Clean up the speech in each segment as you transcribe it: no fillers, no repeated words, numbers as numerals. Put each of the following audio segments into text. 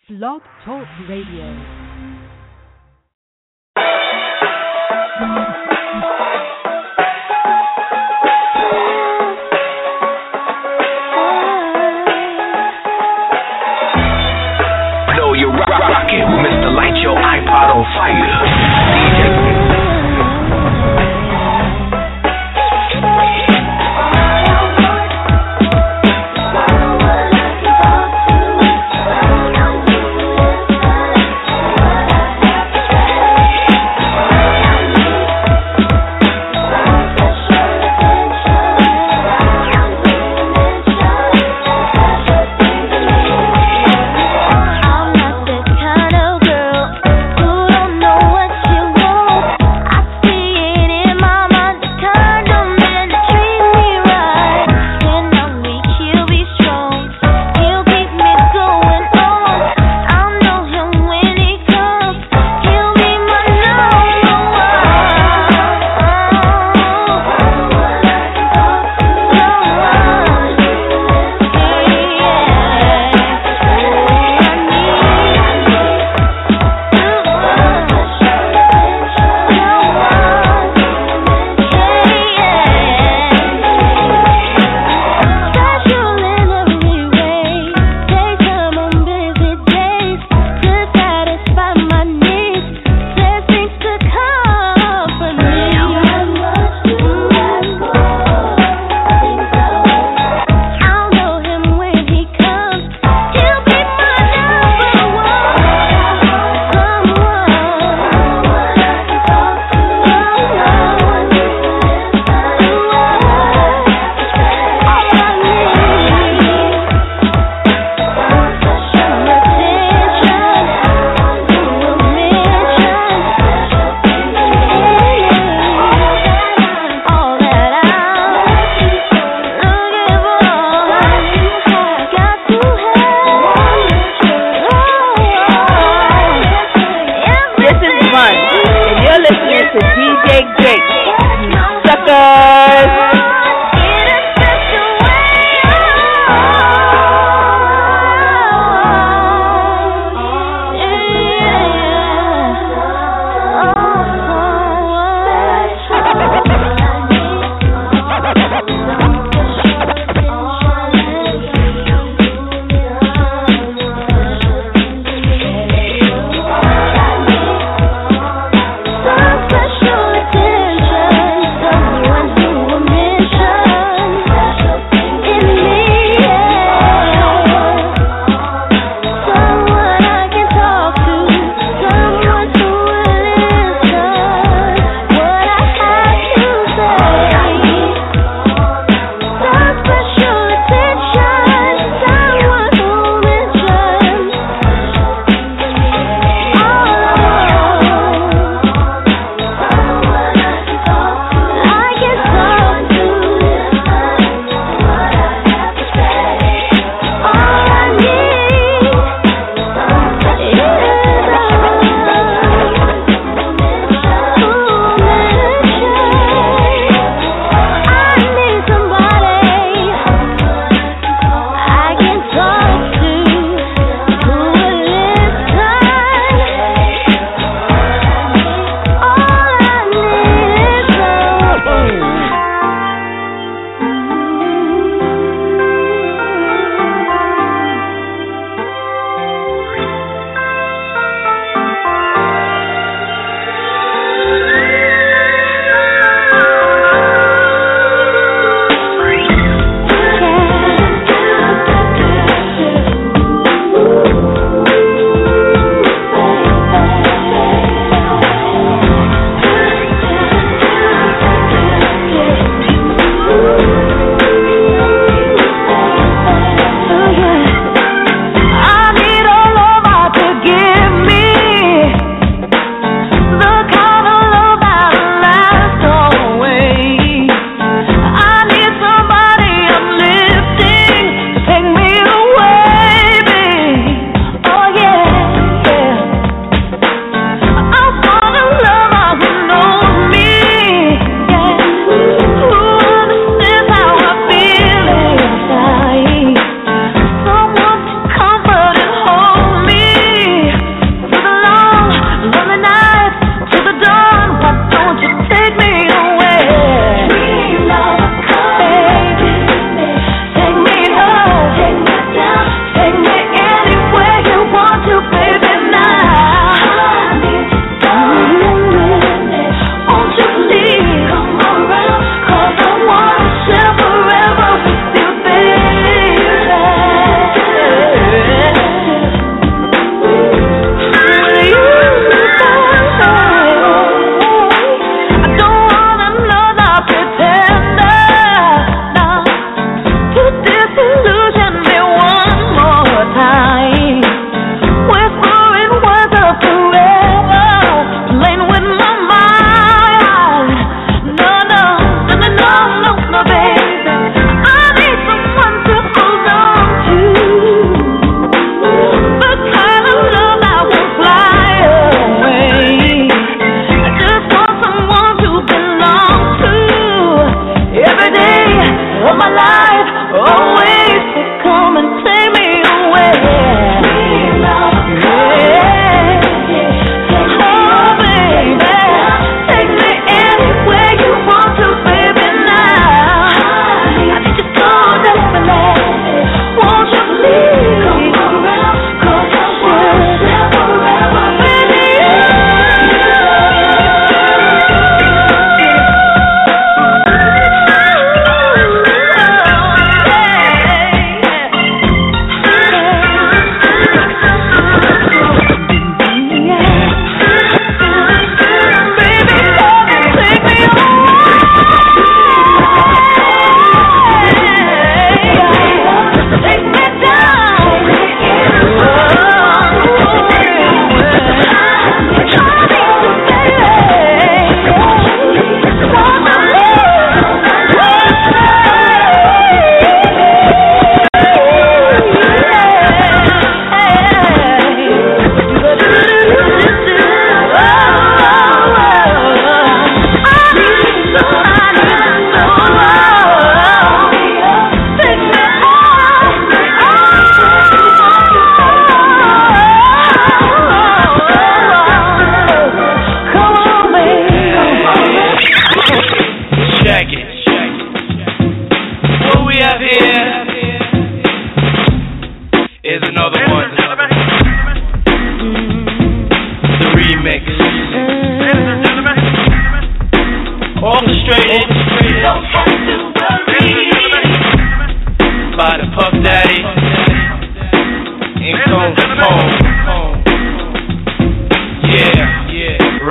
Blog Talk Radio. You're rocking with Mr. Light Your iPod on Fire. I'm not the kind of girl who don't know what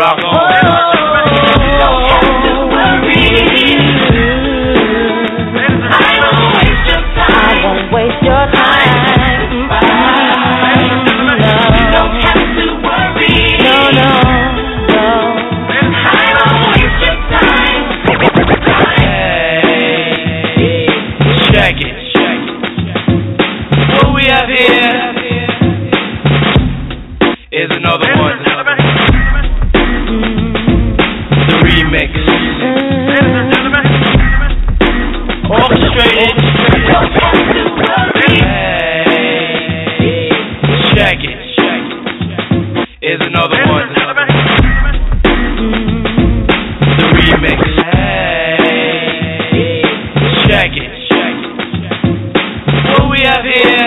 rock on. Don't have to worry. I won't waste your time. I won't waste your time. You don't have to worry. No. I won't waste your time. Hey, check it. What we have here is another one. The remix. Orchestrated. Hey, check it. Is another one. The remix. Hey, check it. What we have here.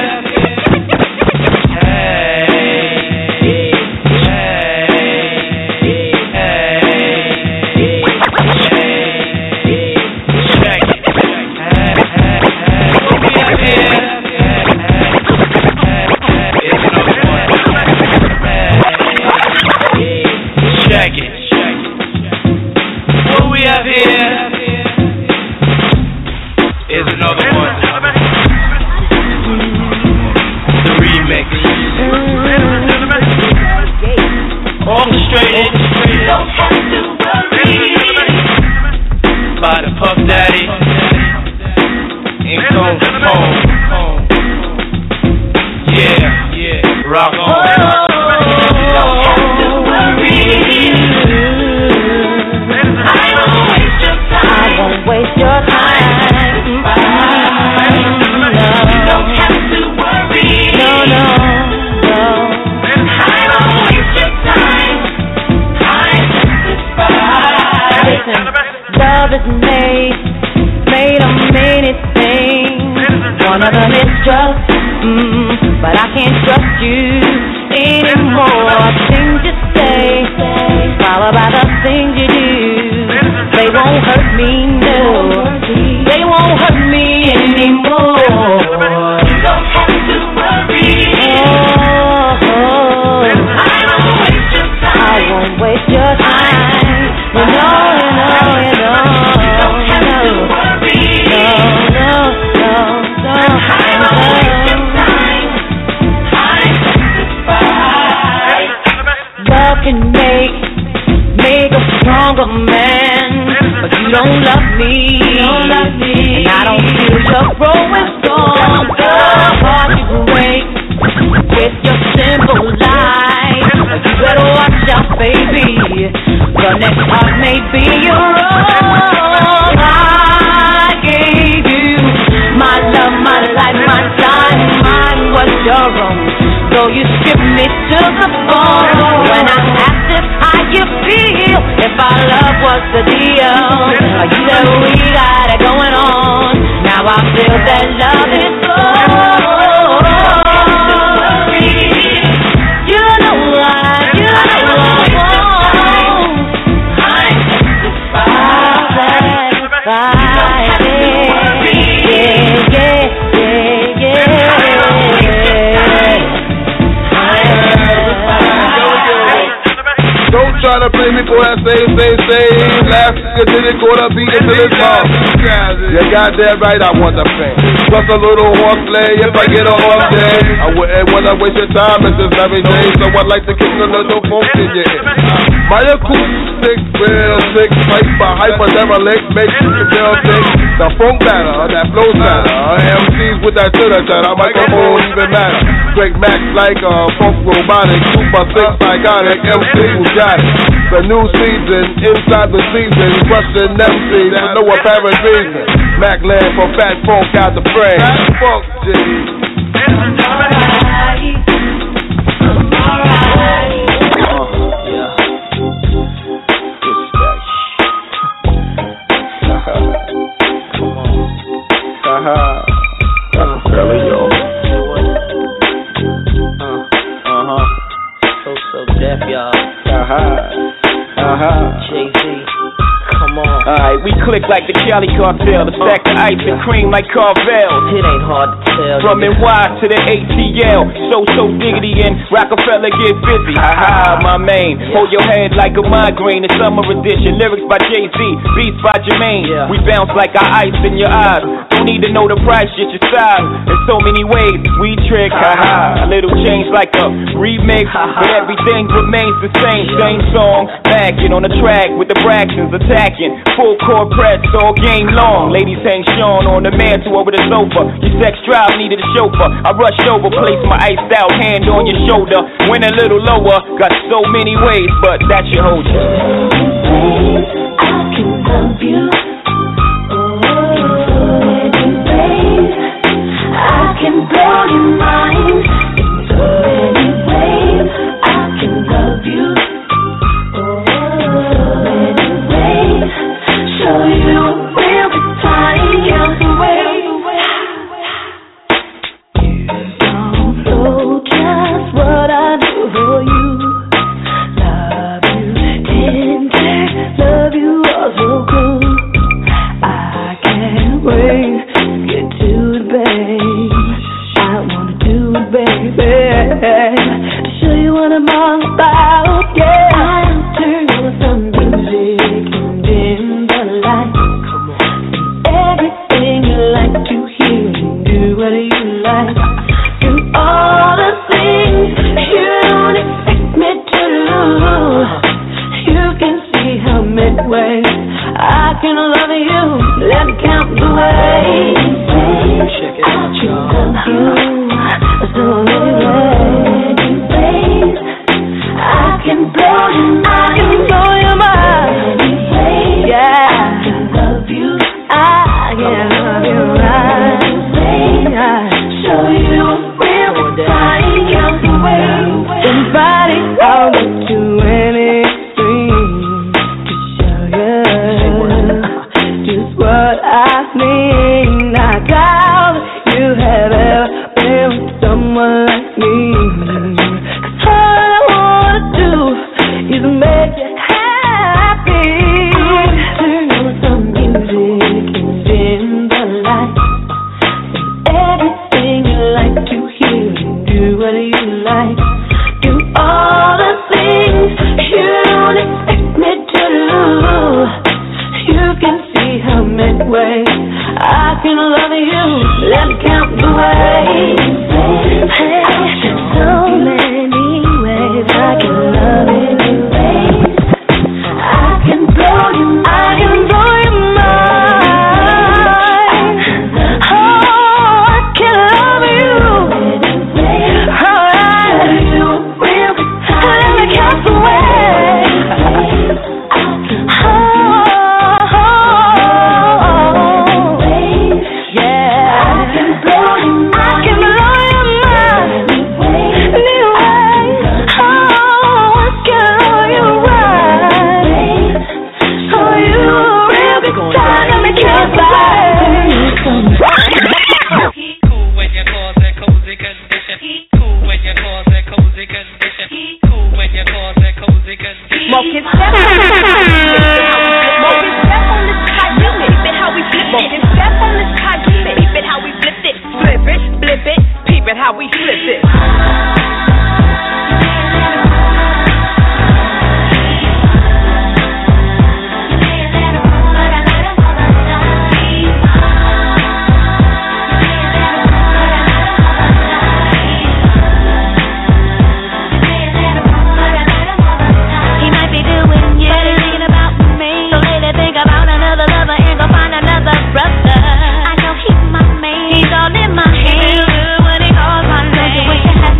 Goddamn right, I want the fame. Plus a little horseplay if I get a horse day. I wouldn't wanna waste your time at this very day, so I'd like to kick a little funk in your ear. My acoustic, real sick, hyper derelict, makes you feel sick. The funk matter, that flow matter. MCs with that chitter, microphone even matter. Straight max like a funk robotic, super sick, psychotic, MC who got it. The new season, inside the season, crushing MCs for no apparent reason. Mac land for fat funk out the frame. Funk G. I'm alright. Yeah. Come on. That's fairly yo. So deaf, y'all. Jay-Z. Come on. Alright, we click like the Cali cartel, the stack of ice and cream like Carvel. It ain't hard to tell. From NY to the ATL, so diggity and Rockefeller get busy. Ha my main. Hold your head like a migraine. The summer edition, lyrics by Jay-Z, beats by Jermaine. We bounce like our ice in your eyes. Don't need to know the price, just your size. In so many ways, we trick. A little change like a remix, but everything remains the same. Same song, backing on the track with the Braxtons attacking. Full court press all game long. Ladies hang Sean on the mantle over the sofa. Your sex drive needed a chauffeur. I rushed over, placed my iced out hand on your shoulder. Went a little lower, got so many ways, but that should hold you. I can love you. I can blow your mind. In so many ways, I can love you. Many ways, show you real good time. Count the ways. You don't know just what I do for you. Love you tender, love you all so good. I can't wait to get to it, babe. I wanna do it, baby. To show you what I'm all about, yeah. I'll turn on some music and dim the lights. Everything you like to hear and do what you like. Do all the things you don't expect me to do. You can see how midway I can love you. Let me count the ways. Check it out, y'all. So many ways. I can blow your mind. Yeah, I can love you. I can love you right. Show you real time. Count the ways. Somebody I'll go to any extreme to show you just what I mean. I doubt you have ever been with someone like me. 'Cause all I wanna do is make you happy. Turn on some music and dim the lights. Everything you like to hear and do what you like. Do all the things you don't expect me to do. You can see how midway I can love you. Let me count the ways. Hey, so many ways I can love you. I can blow your mind. Oh, I can love you. Alright, let me count the ways. How we flip it. He's all in my hand. He do what he calls my name.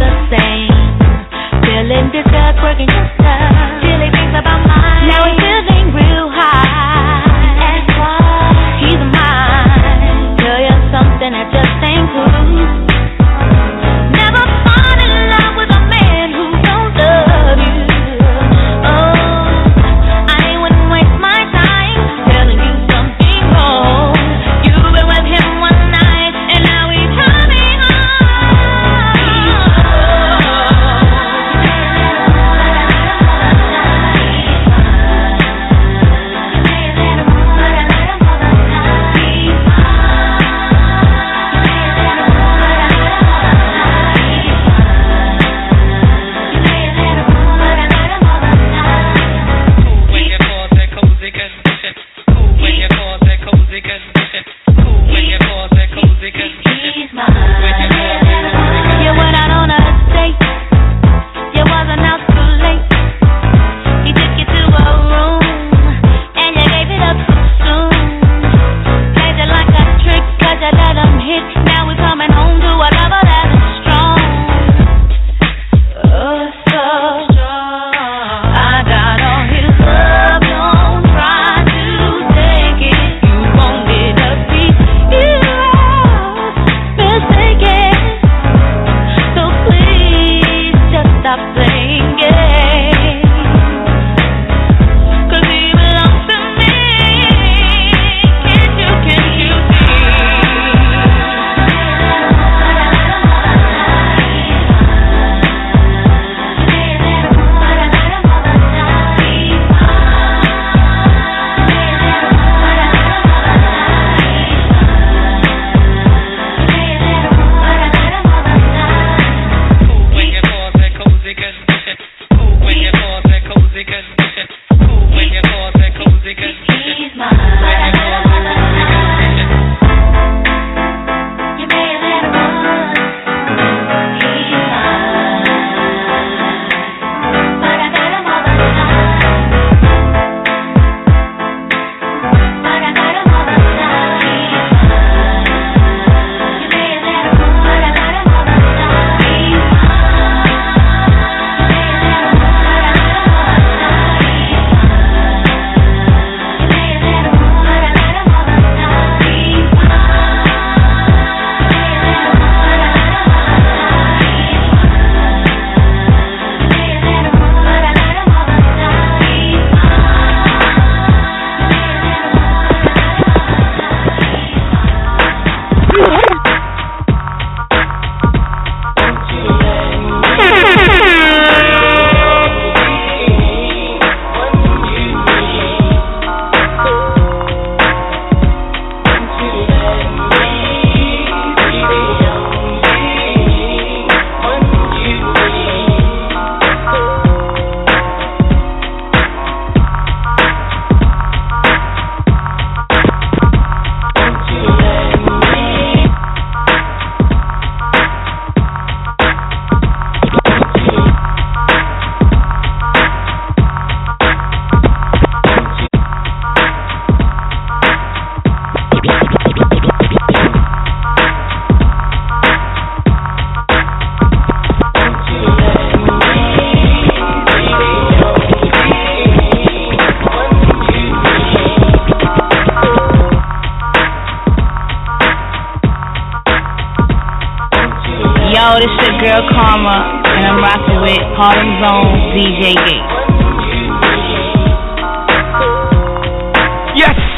girl Karma, and I'm rocking with Harlem Zone DJ Gates. Yes!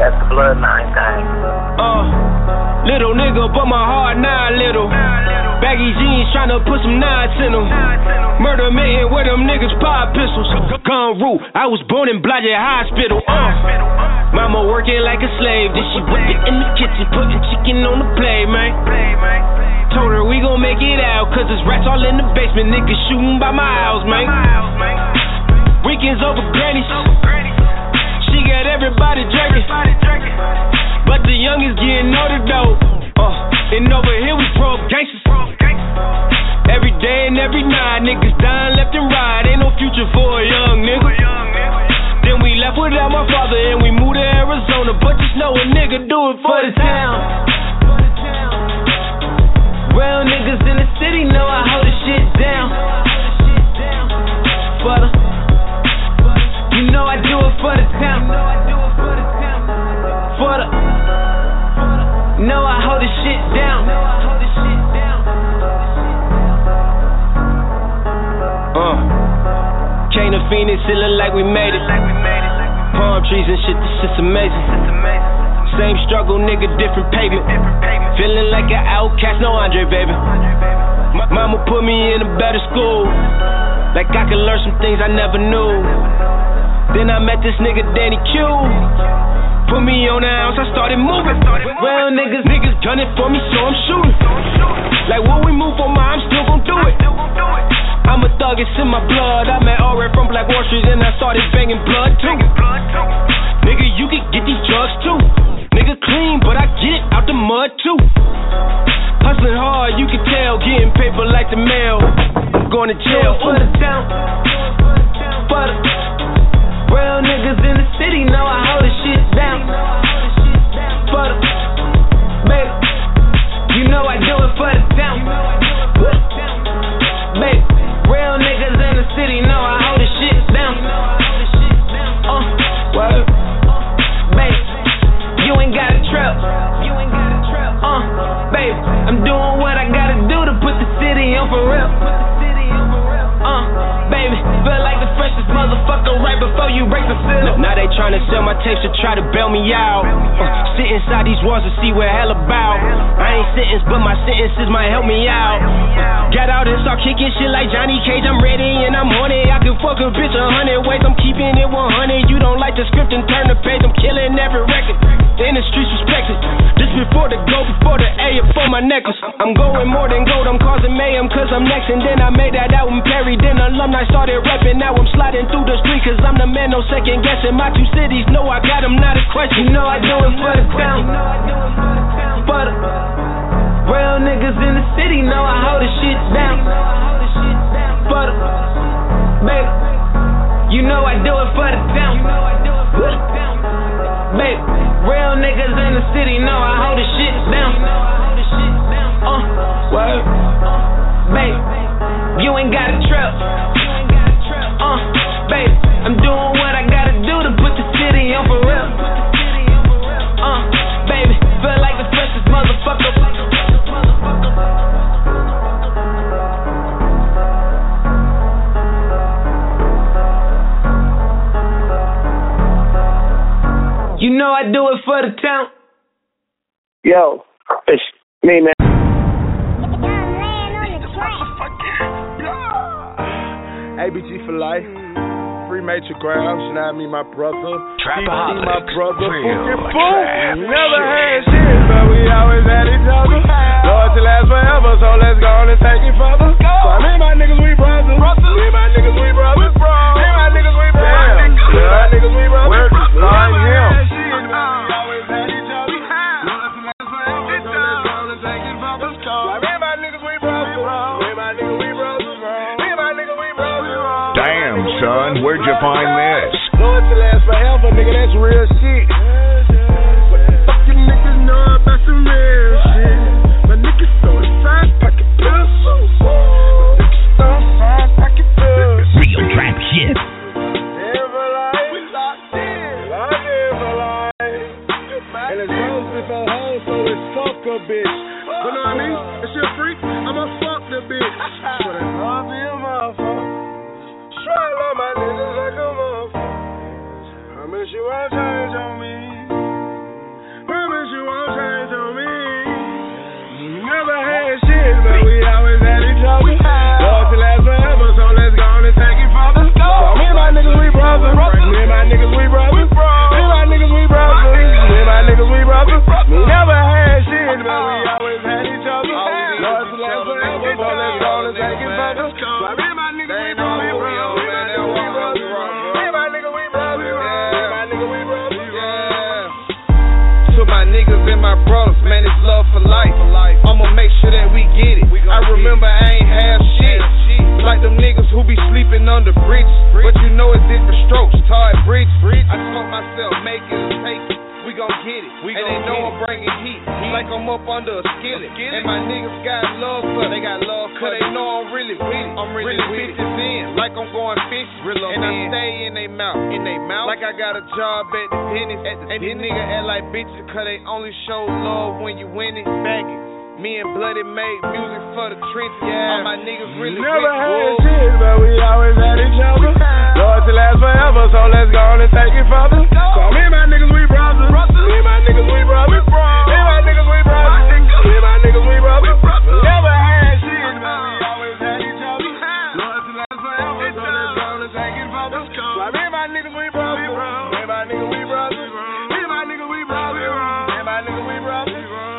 That's the bloodline thing. Little nigga, but my heart not little. Baggy jeans tryna put some knots in them. Murder man where them niggas pop pistols. Gun rule, I was born in Blodgett Hospital. Mama working like a slave, then she whip it in the kitchen, putting chicken on the plate, man. Told her we gon' make it out, cause there's rats all in the basement, niggas shooting by my house, man. Weekends over grannies, she got everybody drinking, but the youngest getting older though. And over here we broke gangsters. Every day and every night, niggas dying left and right. Ain't no future for a young nigga. Then we left without my father and we moved to Arizona. But just know a nigga do it for the town. Real niggas in the city know I hold the shit down. For the, you know I do it for the town. For the, know I hold the shit down. Came to Phoenix, it look like we made it. Palm trees and shit, this shit's amazing. Same struggle, nigga, different pavement. Feeling like an outcast, no Andre, baby. Mama put me in a better school, like I could learn some things I never knew. Then I met this nigga, Danny Q. Put me on the house, I started moving. Well, niggas gunning for me, so I'm shooting. Like when we move on I'm still gon' do it. I'm a thug, it's in my blood. I met Aura from Black Wall Street and I started banging blood too. Nigga, you can get these drugs too. Nigga clean, but I get it out the mud too. Hustling hard, you can tell. Getting paper like the mail. I'm going to jail for the town. For the real niggas in the city know I hold the shit down. For the baby, you know I do it for the town. Baby, real niggas in the city know I hold the shit down. Word. Baby, you ain't got a trap. Baby, I'm doing what I gotta do to put the city on for real. Baby, feel like the freshest motherfucker right before you break the seal. Now they tryna sell my tapes to try to bail me out. Sit inside these walls to see what hell about. I ain't sentenced, but my sentences might help me out. Got out and start kicking shit like Johnny Cage. I'm ready and I'm on it. I can fuck a bitch 100 ways. I'm keeping it 100. You don't like the script and turn the page. I'm killing every record. In the streets respected. This before the gold, before the A, for my necklace. I'm going more than gold. I'm causing mayhem cause I'm next. And then I made that album Perry. Then alumni started rapping. Now I'm sliding through the street cause I'm the man, no second guessing. My two cities know I got them, not a question. You know I do it for the town. For the real niggas in the city know I hold the shit down. For the baby, you know I do it for the town. Baby, real niggas in the city know I hold the shit down. Word. Baby, you ain't got a trap. Baby, I'm doing what I gotta do to put the city on for real. Baby, feel like the freshest motherfucker. You know I do it for the town. Yo, it's me, man. ABG for life. Free Major Grounds, now me, my brother. Trapaholics, my brother. real Trap. Never had shit, but we always had each other. Loyalty lasts forever, so let's go on and take it further. So me and my niggas, we brothers. Me and my niggas, we brothers. Me and my niggas, we brothers. Me and my niggas, we brothers. Where's this line here? Damn, son, where'd you find this? Loyalty lasts forever, nigga, that's real shit. What the fuck you niggas know about some real shit? My niggas throw the side pocket pills. Niggas throw the side pocket pills. Real trap shit. Never lie, we locked in. Locked in for life. And it's rose before hoes, so it's fuck a bitch. You know what I mean? If she a freak, I'ma fuck the bitch. But I love me a motherfucker. Try to love my niggas like a motherfucker. Promise you I'll change on me. my niggas, we brothers. Me and my niggas, we brothers. Me and my niggas, we brothers. We never had shit, but we always had each other. Lord, to last forever, so let's go and take it further. So me and my niggas, we brothers. Me and my niggas, we brothers. Me and my niggas, we brothers. To my niggas and my brothers, man, it's love for life. I'ma make sure that we get it. I remember I ain't have shit. Like them niggas who be sleeping under bridges. But you know it's different strokes, tired bridge. I told myself, make it or take it. We gon' get it. And they know I'm bringing heat. Like I'm up under a skillet. And my niggas got love for it. They got love cause they know I'm really with it. I'm really bitches in. Like I'm going fishing. And I stay in they mouth. Like I got a job at the dentist. And these niggas act like bitches cause they only show love when you win it. Bagging. Me and Bloody made music for the trenches. All my niggas really never had shit, but we always had each other. Lord, to last forever, so let's go on and take it further. So me and my niggas, we brothers. Me and my niggas, we brothers. Me and my niggas, we brothers. Me and my niggas, we brothers. Never had shit, but we always had each other. Lord, to last forever, so let's go on and take it further. So me and my niggas, we brothers. Me and my niggas, we brothers. Me and my niggas, we brothers. Me and my niggas, we brothers.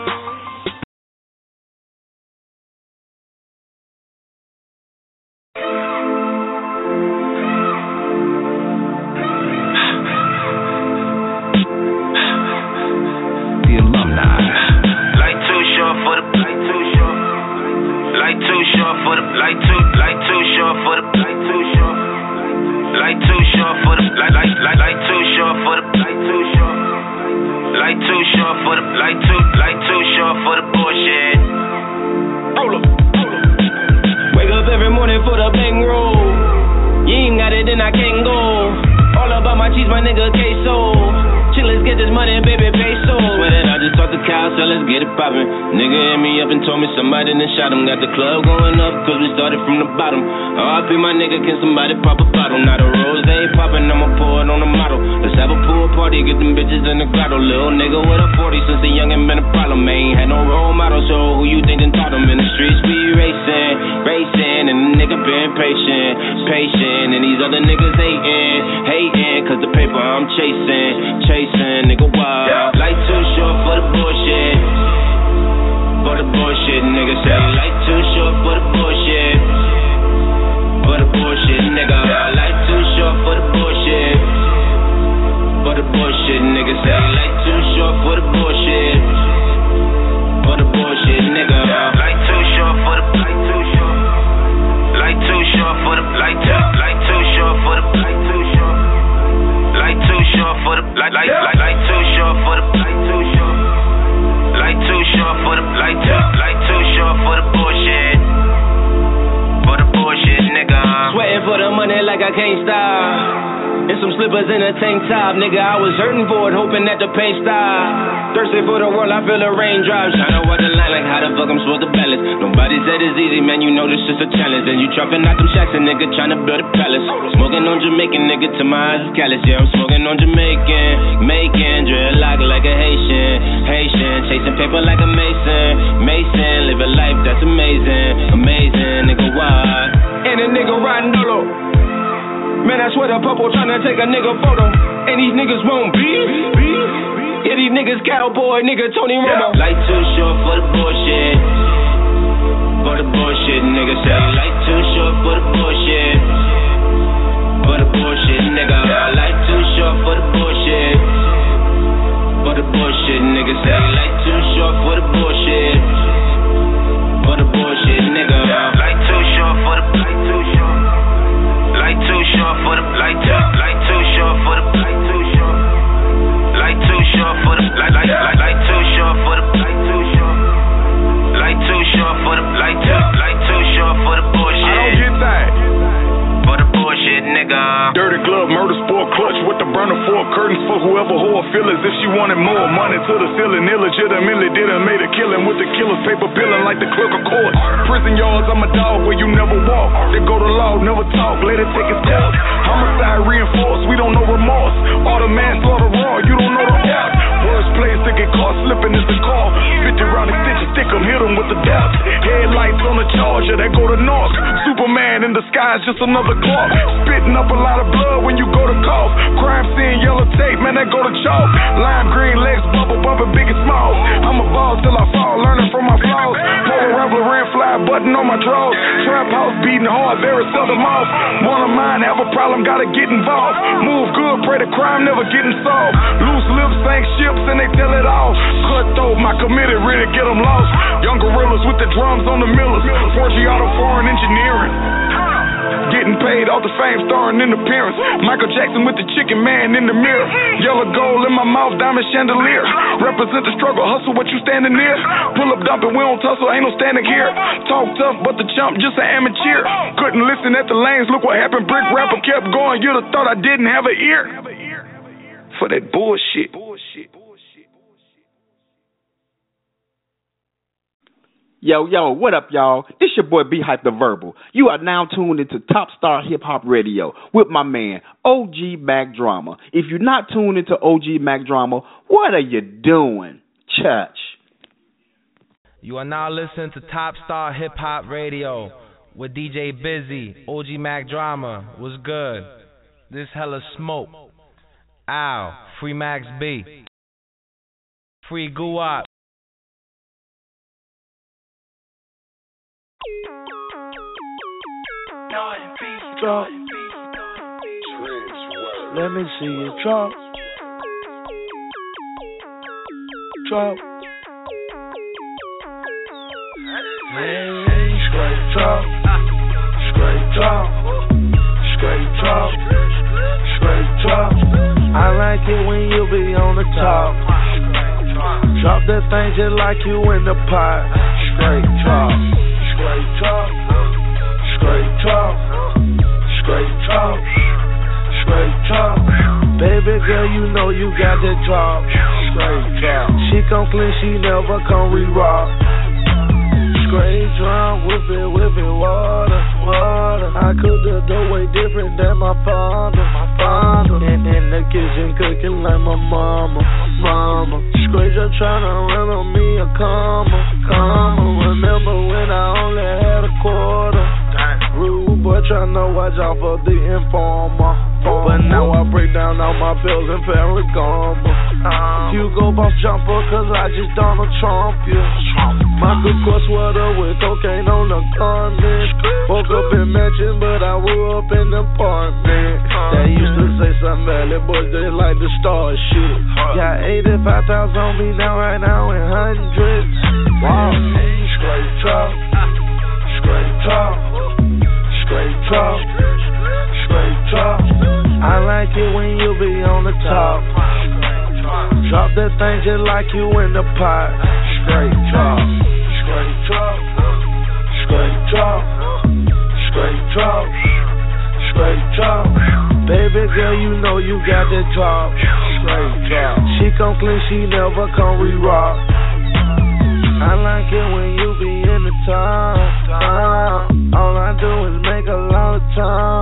Wake up every morning for the bang roll. You ain't got it, then I can't go. All about my cheese, my nigga queso. Chill, let's get this money, baby, peso. Swear that I just talked to Kyle, so let's get it poppin'. Nigga hit me up and told me somebody done shot him. Got the club going up, cause we started from the bottom. RIP my nigga, can somebody pop a bottle? Not a rose, they ain't poppin', I'ma pour it on the model. Let's have a pool party, get them bitches in the grotto. Little nigga with a 40 since a youngin' been a problem. Ain't had no role model, so who you think done taught him? In the streets we racing, and the nigga been patient. And these other niggas hating, cause the paper I'm chasing, nigga wild. Life too short for the bullshit. For the bullshit, nigga say life too short for the bullshit. For the bullshit, nigga. Life too short for the bullshit. For the bullshit, nigga say life too short for the bullshit. For the bullshit, nigga. Life too short for the life too short. Life too short for the life too short for the life too short. Life too short for the life too short for the life too short. Life too short for the life too short for the bullshit. For the bullshit, nigga. Sweating for the money like I can't stop. And some slippers in a tank top, nigga. I was hurting for it, hoping that the pain stop. Thirsty for the world, I feel the raindrops. Tryna walk the line like how the fuck I'm supposed to balance. Nobody said it's easy, man. You know this is a challenge. And you dropping out them shacks, a nigga tryna build a palace. Smoking on Jamaican, nigga, till my eyes is callous. Yeah, I'm smoking on Jamaican, making dreadlock like a Haitian, chasing paper like a Mason, live a life that's amazing, nigga. Why? And a nigga riding dolo. Man, I swear the purple tryna take a nigga photo. And these niggas won't beef. Yeah, these niggas cowboy, nigga Tony Romo. Life too short for the bullshit. For the bullshit, nigga say life too short for the bullshit. For the bullshit, nigga. Life too short for the bullshit. For the bullshit, nigga say life too short for the bullshit. For the bullshit, nigga. Life too short for the life too short. Light too short for the light too short for the light too short. Light too short for the light too short for the light too short. Light too short for the light too short for the bullshit. I don't get that. For the bullshit, nigga. Dirty glove, murder sport, clutch with the burner for curtains for whoever whore feel as if she wanted more money to the ceiling. Illegitimately didn't made a killing with the killer's paper peeling like the clerk of court. Prison yards, I'm a dog where you never walk. They go to law, never talk, let it take its course. Homicide reinforced, we don't know remorse. All the manslaughter raw, you don't know the doubt. Words played, stick it caught, slipping is the call. 50 round extension, stick 'em, hit 'em with the doubt. Headlights on the a Charger that go to North. Superman in disguise, just another Clark. Spitting up a lot of blood when you go to cough. Crime scene, yellow tape, man, that go to chalk. Lime green legs, bubble bumping big and small. I'm a ball till I fall, learning from my flaws. Polo Rambler, ran fly, button on my drawers. Trap house beating hard, very seldom off. One of mine have a problem, gotta get involved. Move good, pray the crime never getting solved. Loose lips, sank ships, and they tell it all. Cutthroat, my committed, really get them lost. Young gorillas with the drums on the millers. Forgiato foreign engineering. Getting paid off the fame, starring in appearance. Michael Jackson with the chicken man in the mirror. Yellow gold in my mouth, diamond chandelier. Represent the struggle, hustle what you standing near. Pull up dumping, we don't tussle, ain't no standing here. Talk tough, but the chump just an amateur. Couldn't listen at the lanes, look what happened. Brick rapper kept going, you'd have thought I didn't have an ear for that bullshit. Yo, what up, y'all? This your boy B-Hype the Verbal. You are now tuned into Top Star Hip Hop Radio with my man, OG Mac Drama. If you're not tuned into OG Mac Drama, what are you doing, church? You are now listening to Top Star Hip Hop Radio with DJ Busy, OG Mac Drama. What's good? This hella smoke. Ow, free Max B. Free Guap. Drop. Let me see you drop. Drop. Hey, straight drop. Straight drop. Straight drop. Straight drop. I like it when you be on the top. Drop that thing just like you in the pot. Straight drop. Straight drop. Straight drop, straight drop, straight drop. Baby girl, you know you got that drop. Straight drop. She come clean, she never come re-rock. Straight drop, whip it, water, water. I cook the dough way different than my father, in the kitchen cooking like my mama. Straight up tryna run on me a comma. Remember when I only had a quarter? Rude boy tryna watch out for the informer. But now I break down all my bills in Ferragamo. Hugo Boss jumper, cause I just Donald Trump, yeah. Michael Kors sweater with cocaine on the garment. Woke up in mansion, but I grew up in the apartment. They used to say some valley boys, they like to start shit. Got 85,000 on me now, right now in hundreds. Wow. Straight drop, straight drop, straight drop, straight drop. I like it when you be on the top. Drop that thing just like you in the pot. Straight drop, straight drop, straight drop, straight drop, straight drop. Baby girl, you know you got that drop. Straight drop. She come clean, she never come re-rock. I like it when you be in the top. All I do is make a lot of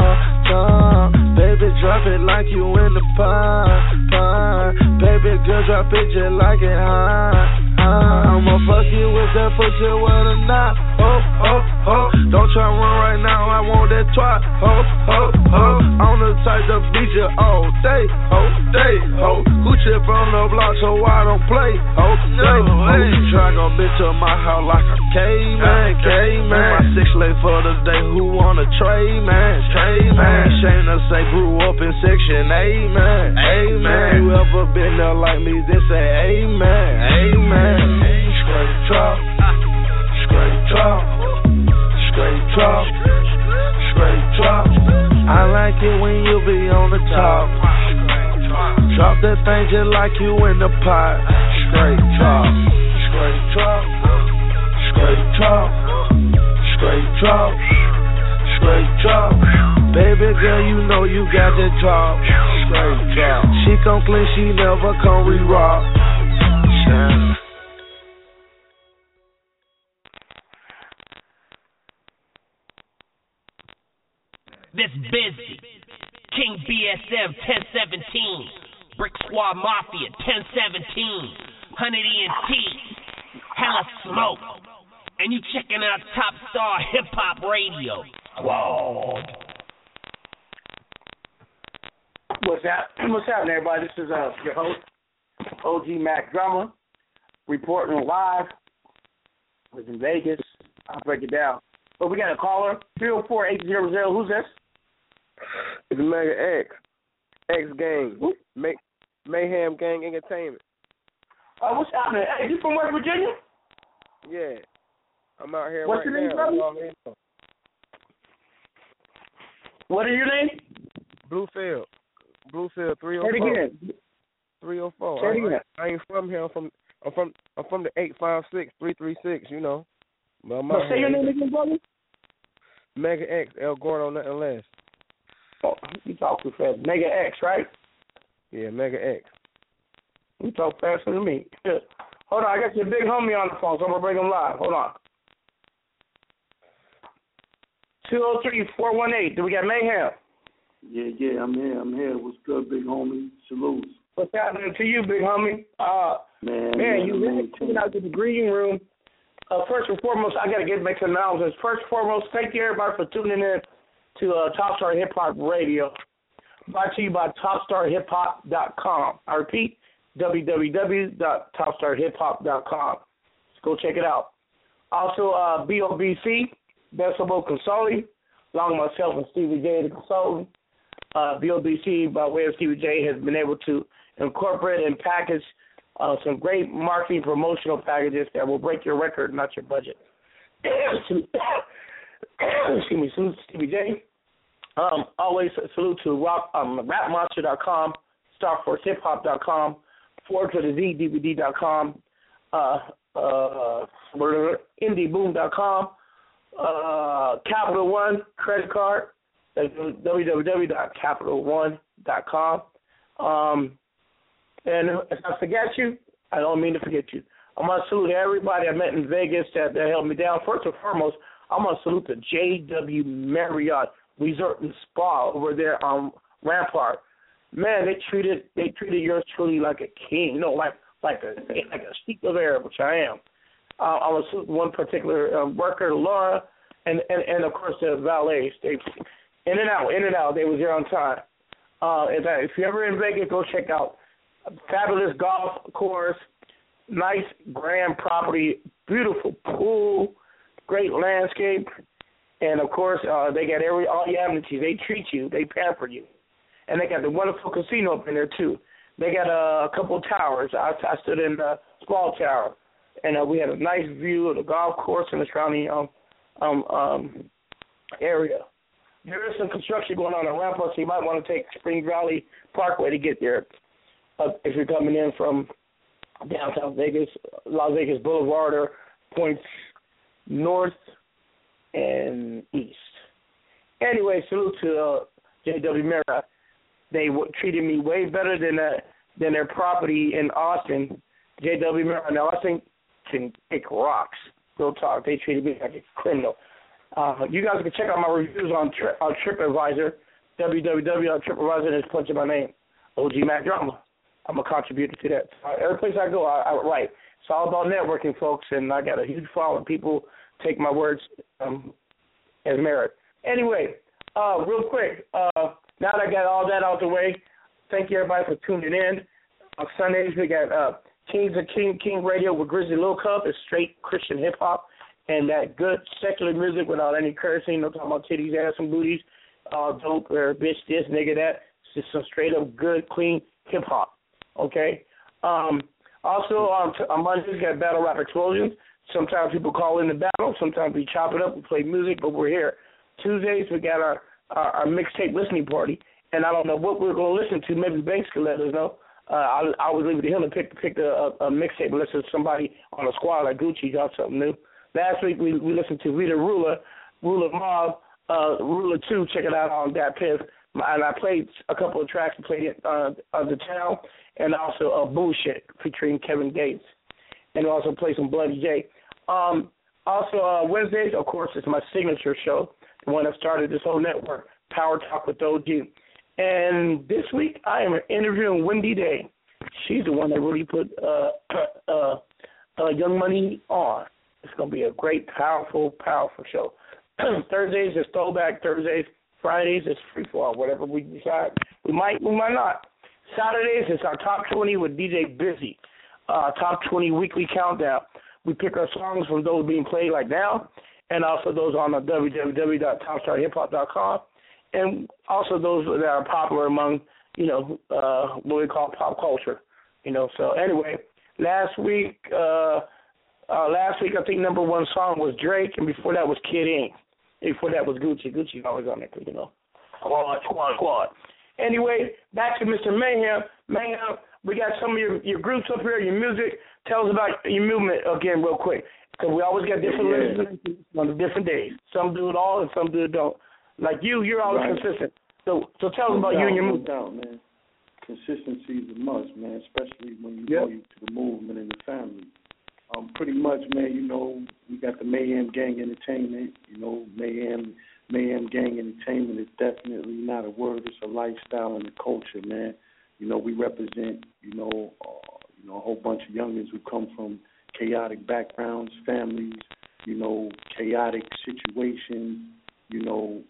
time. Baby, drop it like you in the pot. Baby girl, drop it just like it hot. I'ma fuck you with that pussy with a knot. Don't try to run right now, I want that twat. On the type to beat you all day. Gucci from the block, so I don't play. Try gon' bitch up my house like a caveman. My 6 late for the day, who wanna trade, man? Shame to say, grew up in Section 8, man. You ever been there like me, then say amen. Straight drop, straight drop, straight drop, straight drop. I like it when you be on the top. Drop that thing just like you in the pot. Straight drop, straight drop, straight drop, straight drop, straight drop. Baby girl, you know you got that drop. Straight drop. She come clean, she never come re-rock. This busy. King BSM 1017. Brick Squad Mafia 1017. 100 ENT. Hella smoke. and you checking out Top Star Hip Hop Radio. Whoa. What's happening, everybody? This is your host, OG Mac Drummer, reporting live. I was in Vegas. I'll break it down. But we got a caller, 304-800. Who's this? It's Mega X. X Gang. Mayhem Gang Entertainment. What's happening? Hey, you from West Virginia? Yeah. I'm out here What's right your name, brother? What is your name? Bluefield 304. Say it again. 304. Say it again. I ain't from here. I'm from the 856-336. You know. But Say your name again, brother. Mega X. El Gordo, nothing less. Oh, you talk too fast. Mega X, right? Yeah, Mega X. You talk faster than me. Hold on, I got your big homie on the phone, so I'm gonna bring him live. Hold on. 203-418. Do we got Mayhem? Yeah, I'm here. What's good, big homie? Salutes. What's happening to you, big homie? Man, you really coming out to the green room. First and foremost, I gotta make some announcements. First and foremost, thank you everybody for tuning in to Top Star Hip Hop Radio. Brought to you by TopStarHipHop.com. I repeat, www.TopStarHipHop.com. Go check it out. Also, BOBC, Best of Both Consulting, along with myself and Stevie J, the consultant. BOBC, by way of Stevie J, has been able to incorporate and package some great marketing promotional packages that will break your record, not your budget. Excuse me, salute to Stevie J. Always salute to rapmonster.com, StarForceHipHop.com, ForwardToTheZ-DVD.com, IndieBoom.com, Capital One credit card, www.capitalone.com. And if I forget you, I don't mean to forget you. I'm going to salute everybody I met in Vegas that held me down. First and foremost, I'm going to salute the JW Marriott Resort and Spa over there on Rampart. Man, they treated yours truly like a king, you know, like a sheik of air, which I am. I was one particular worker, Laura, and of course the valets. They in and out. They was there on time. If you're ever in Vegas, go check out a fabulous golf course, nice grand property, beautiful pool, great landscape, and of course they got all your amenities. They treat you, they pamper you. And they got the wonderful casino up in there, too. They got a couple of towers. I stood in the small tower, and we had a nice view of the golf course and the surrounding area. There is some construction going on in Rampart, so you might want to take Spring Valley Parkway to get there if you're coming in from downtown Vegas, Las Vegas Boulevard, or points north and east. Anyway, salute to JW Marriott. They treated me way better than their property in Austin. JW Marriott. Now, Austin can kick rocks. Real talk. They treated me like a criminal. You guys can check out my reviews on TripAdvisor, www.TripAdvisor, and just punch in my name, OG Mac Drama. I'm a contributor to that. Every place I go, I write. It's all about networking, folks, and I got a huge following. People take my words as merit. Anyway, real quick, now that I got all that out the way, thank you everybody for tuning in. On Sundays, we got Kings of King Radio with Grizzly Lil Cup. It's straight Christian hip-hop and that good secular music without any cursing. No talking about titties, ass, and booties, dope, or bitch this, nigga that. It's just some straight-up good, clean hip-hop, okay? Also, on Mondays, we got Battle Rap Explosions. Sometimes people call in the battle. Sometimes we chop it up. We play music, but we're here. Tuesdays, we got our mixtape listening party, and I don't know what we're going to listen to. Maybe Banks can let us know. I always leave it to him to pick a mixtape and listen to somebody on the squad like Gucci got something new. Last week we listened to Rita Ruler Mob, Ruler 2. Check it out on Dat Piff. And I played a couple of tracks. I played it The Town and also Bullshit featuring Kevin Gates. And also play some Bloody J. Also Wednesdays, of course, is my signature show, the one that started this whole network, Power Talk with OG. And this week I am interviewing Wendy Day. She's the one that really put Young Money on. It's going to be a great, powerful, powerful show. Thursdays is Throwback Thursdays. Fridays is Free Fall, whatever we decide. We might not. Saturdays is our Top 20 with DJ Busy. Top 20 weekly countdown. We pick our songs from those being played like now, and also those on the www.topstarhiphop.com, and also those that are popular among, what we call pop culture. So anyway, last week I think number one song was Drake, and before that was Kid Ink. Before that was Gucci. Gucci's always on there, Quad. Anyway, back to Mr. Mayhem. Mayhem, we got some of your groups up here, your music. Tell us about your movement again real quick, because we always got different listeners on the different days. Some do it all and some do it don't. Like you're always consistent. So tell us about you and your movement. No doubt, man. Consistency is a must, man, especially when you go to the movement and the family. Pretty much, man, we got the Mayhem Gang Entertainment. Mayhem Gang Entertainment is definitely not a word, it's a lifestyle and a culture, man. We represent, a whole bunch of youngins who come from chaotic backgrounds, families, chaotic situations. We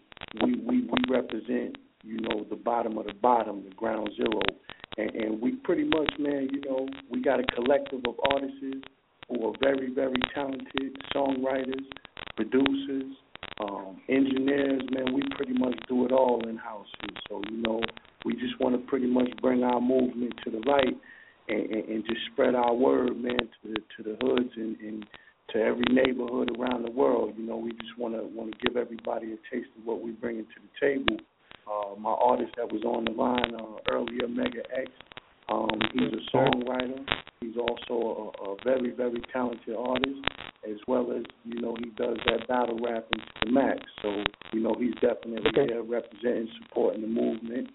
represent, the bottom of the bottom, the ground zero. And we pretty much, man, we got a collective of artists who are very, very talented songwriters, producers, engineers, man. We pretty much do it all in-house here. So, we just want to pretty much bring our movement to the light and just spread our word, man, to the hoods and to every neighborhood around the world. We just want to give everybody a taste of what we bring into the table. My artist that was on the line earlier, Mega X, he's a songwriter. He's also a very, very talented artist, as well as, he does that battle rapping to the max. So, he's definitely there representing, supporting the movement.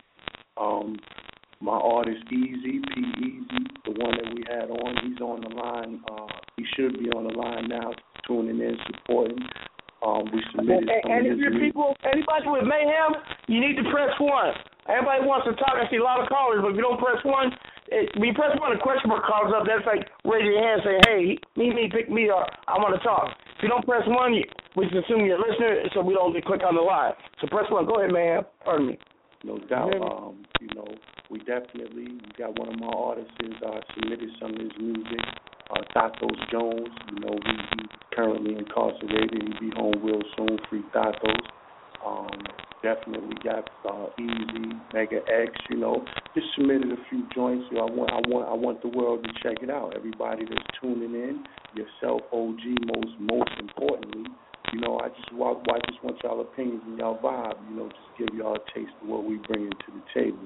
My artist Easy, P. Easy, the one that we had on, he's on the line. He should be on the line now, tuning in, supporting. We submitted and if your people, anybody with Mayhem, you need to press 1. Everybody wants to talk. I see a lot of callers, but if you don't press 1, when you press 1, a question mark comes up. That's like raise your hand and say, hey, pick me, or I want to talk. If you don't press 1, we just assume you're a listener, so we don't click on the line. So press 1. Go ahead, Mayhem. Pardon me. No doubt. We definitely, got one of my artists submitted some of his music. Tatos Jones, he's currently incarcerated. He'll be home real soon. Free Tatos. Definitely got Easy, Mega X. Just submitted a few joints. So I want the world to check it out. Everybody that's tuning in, yourself, OG, most importantly. I just want y'all opinions and y'all vibe. Just give y'all a taste of what we bring into the table.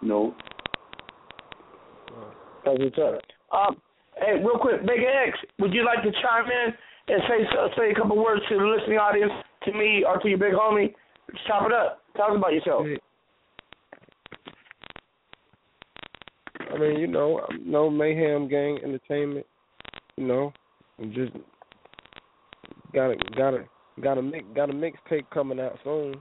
That's what's up. Hey, real quick, Mega X, would you like to chime in and say a couple words to the listening audience, to me, or to your big homie? Chop it up. Tell us about yourself. I mean, no Mayhem Gang Entertainment. I'm just got a mixtape coming out soon.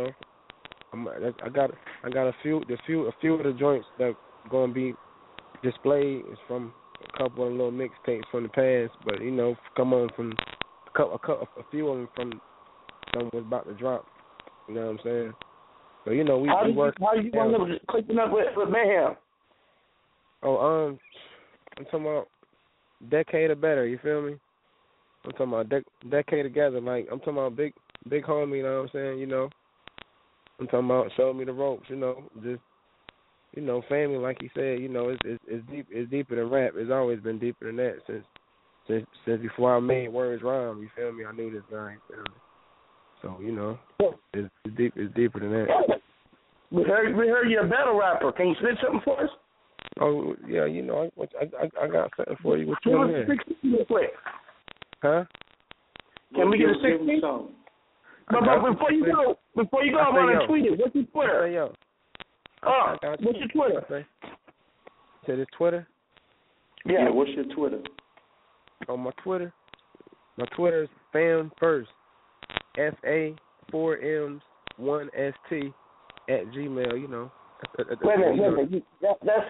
I got a few of the joints that gonna be displayed is from a couple of little mixtapes from the past, but come on from a few of them from some was about to drop. You know what I'm saying? So we work. How you want to clicking up with Mayhem? Oh, I'm talking about decade or better. You feel me? I'm talking about decade together. Like I'm talking about big homie. You know what I'm saying? I'm talking about show me the ropes. Just family. Like he said. It's deep. It's deeper than rap. It's always been deeper than that since before I made words rhyme. You feel me? I knew this guy. You feel me? So it's deep. It's deeper than that. We heard you're a battle rapper. Can you spit something for us? Oh yeah, I got something for you. What you want to hear? Real quick. Huh? Can we get a 16? But before you go, I want to tweet it. What's your Twitter? What's your Twitter? Said it's Twitter? Yeah, what's your Twitter? On my Twitter is Fam First. FA4Ms1ST @gmail. Wait a minute. That's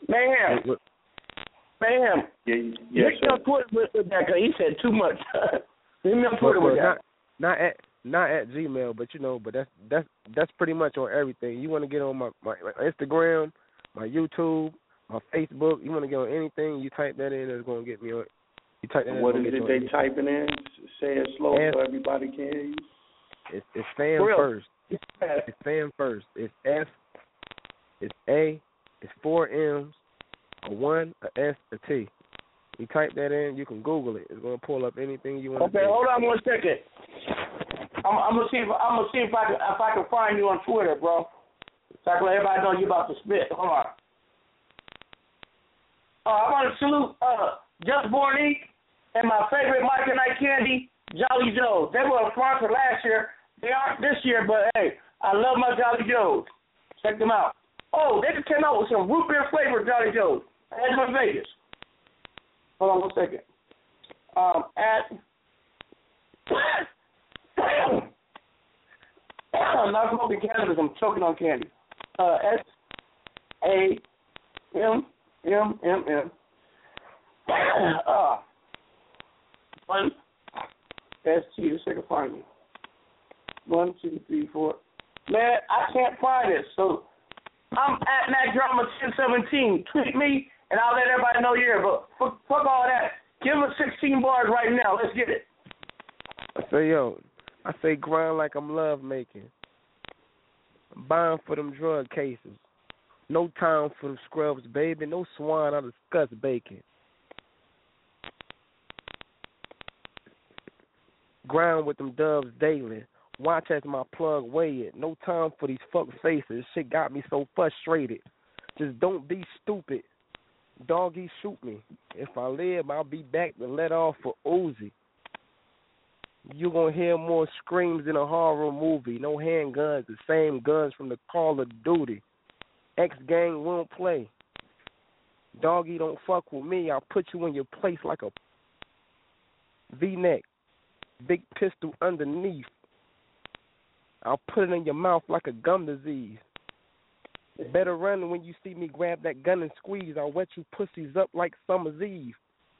Mayhem. Mayhem. Yes, sir. Twitter with that, because he said too much. Send me on Twitter with that. Not at Gmail, but but that's pretty much on everything. You want to get on my Instagram, my YouTube, my Facebook. You want to get on anything, you type that in, it's going to get me on. You type that in. What is it they typing in? Say it slow so everybody can hear you. It's fan first. It's fan first. It's F. It's A. It's 4 M's, a 1, a S, a T. You type that in, you can Google it. It's going to pull up anything you want. Okay, hold on 1 second. I'm gonna see if I can find you on Twitter, bro. So I can let everybody know you about to spit. Hold on. I want to salute Just Born Inc. and my favorite Mike and Ike candy, Jolly Joe's. They were a sponsor last year. They aren't this year, but hey, I love my Jolly Joe's. Check them out. Oh, they just came out with some root beer flavored Jolly Joe's. Edmond, Vegas. Hold on 1 second. I'm not smoking cannabis. I'm choking on candy. SAMMM. 1 ST. Just so I can find me. 1, 2, 3, 4. Man, I can't find it. So I'm at MacDrama1017. Tweet me, and I'll let everybody know you're here. But fuck all that. Give us 16 bars right now. Let's get it. I say grind like I'm love making. I'm buying for them drug cases. No time for them scrubs, baby. No swine, I discuss bacon. Grind with them doves daily. Watch as my plug weigh it. No time for these fuck faces. This shit got me so frustrated. Just don't be stupid. Doggy, shoot me. If I live, I'll be back to let off for Uzi. You're going to hear more screams in a horror movie. No handguns, the same guns from the Call of Duty. X-Gang won't play. Doggy, don't fuck with me. I'll put you in your place like a V-neck. Big pistol underneath. I'll put it in your mouth like a gum disease. Better run when you see me grab that gun and squeeze. I'll wet you pussies up like summer's eve.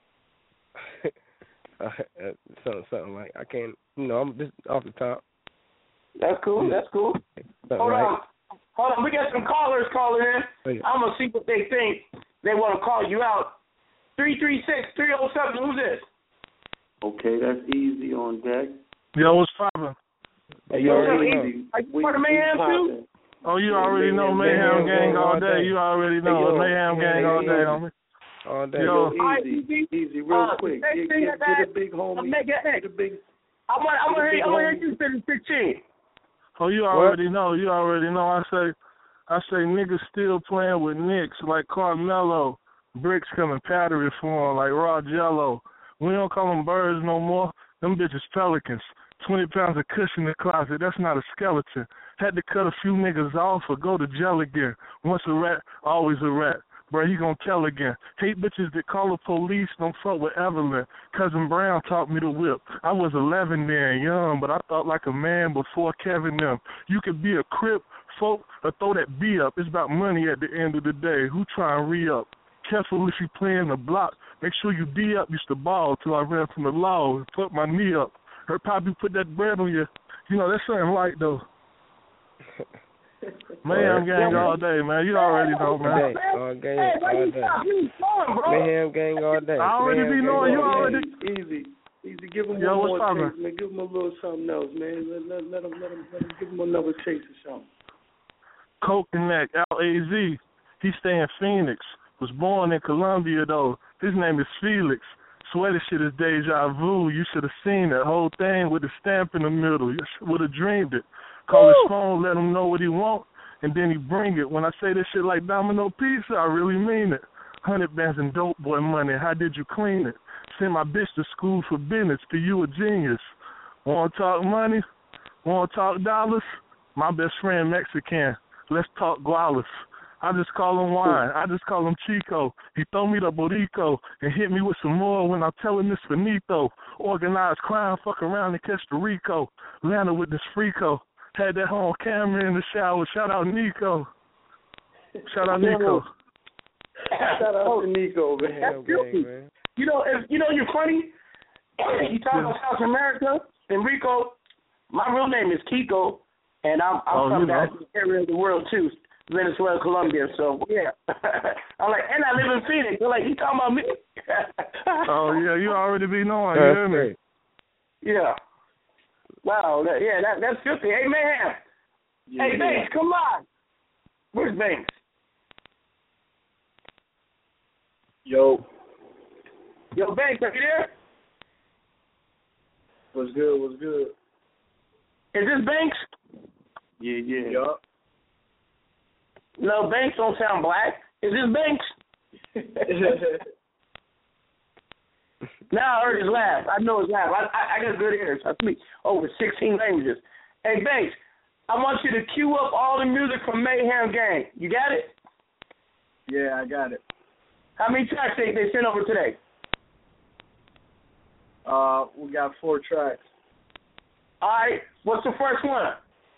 Something like I can't, I'm just off the top. That's cool. Hold on. We got some callers calling in. I'm gonna see what they think. They want to call you out. 336-307. Who's this? Okay, that's Easy on deck. Yo, what's poppin'? Hey, you already Are you part of Mayhem too? Oh, you already know Mayhem Gang all day. You already know Mayhem Gang all day, homie. All day. Yo, easy, real quick. Get a big homie. Get a big. I want to hear you say 16. Oh, you already know. I say niggas still playing with Knicks like Carmelo. Bricks coming powdery for him like raw jello. We don't call them birds no more. Them bitches pelicans. 20 pounds of cushion in the closet. That's not a skeleton. Had to cut a few niggas off or go to jail again. Once a rat, always a rat. Bro, he gon' tell again. Hate bitches that call the police, don't fuck with Evelyn. Cousin Brown taught me to whip. I was 11 then, young, but I thought like a man before Kevin them. You could be a crip, folk, or throw that B up. It's about money at the end of the day. Who try and re-up? Careful if you playing the block. Make sure you D up. Used to ball till I ran from the law and put my knee up. Heard Poppy put that bread on you. That's something light, though. Mayhem Gang all day, man. You already know, man. All day. Mayhem Gang all day. I already be knowing. You already. Easy. Give him one more taste, man. Give him a little something else, man. Let him give him another taste or something. Coconut, LAZ. He stay in Phoenix. Was born in Colombia, though. His name is Felix. Swear this shit is deja vu. You should have seen that whole thing with the stamp in the middle. You would have dreamed it. Call his phone, let him know what he want, and then he bring it. When I say this shit like Domino Pizza, I really mean it. 100 bands and dope boy money. How did you clean it? Send my bitch to school for business. To you a genius. Want to talk money? Want to talk dollars? My best friend Mexican. Let's talk gualas. I just call him wine. I just call him Chico. He throw me the Borico and hit me with some more when I'm telling this finito. Organized crime, fuck around and catch the Rico. Landed with this Frico. Had that whole camera in the shower. Shout out Nico. Shout out to Nico, man. That's guilty. You know, you're funny. You talking about South America? Enrico, my real name is Kiko, and I'm from that area of the world too, Venezuela, Colombia. So yeah, I'm like, and I live in Phoenix. They're like, you talking about me? Oh yeah, you already be knowing. You hear me? Yeah. Wow. That's 50. Hey man. Yeah, hey Banks, come on. Where's Banks? Yo, Banks, are you there? What's good? Is this Banks? Yeah. Yup. No, Banks don't sound black. Is this Banks? Now I heard his laugh. I know his laugh. I got good ears. I speak over 16 languages. Hey, Banks, I want you to cue up all the music from Mayhem Gang. You got it? Yeah, I got it. How many tracks they sent over today? We got 4 tracks. All right. What's the first one?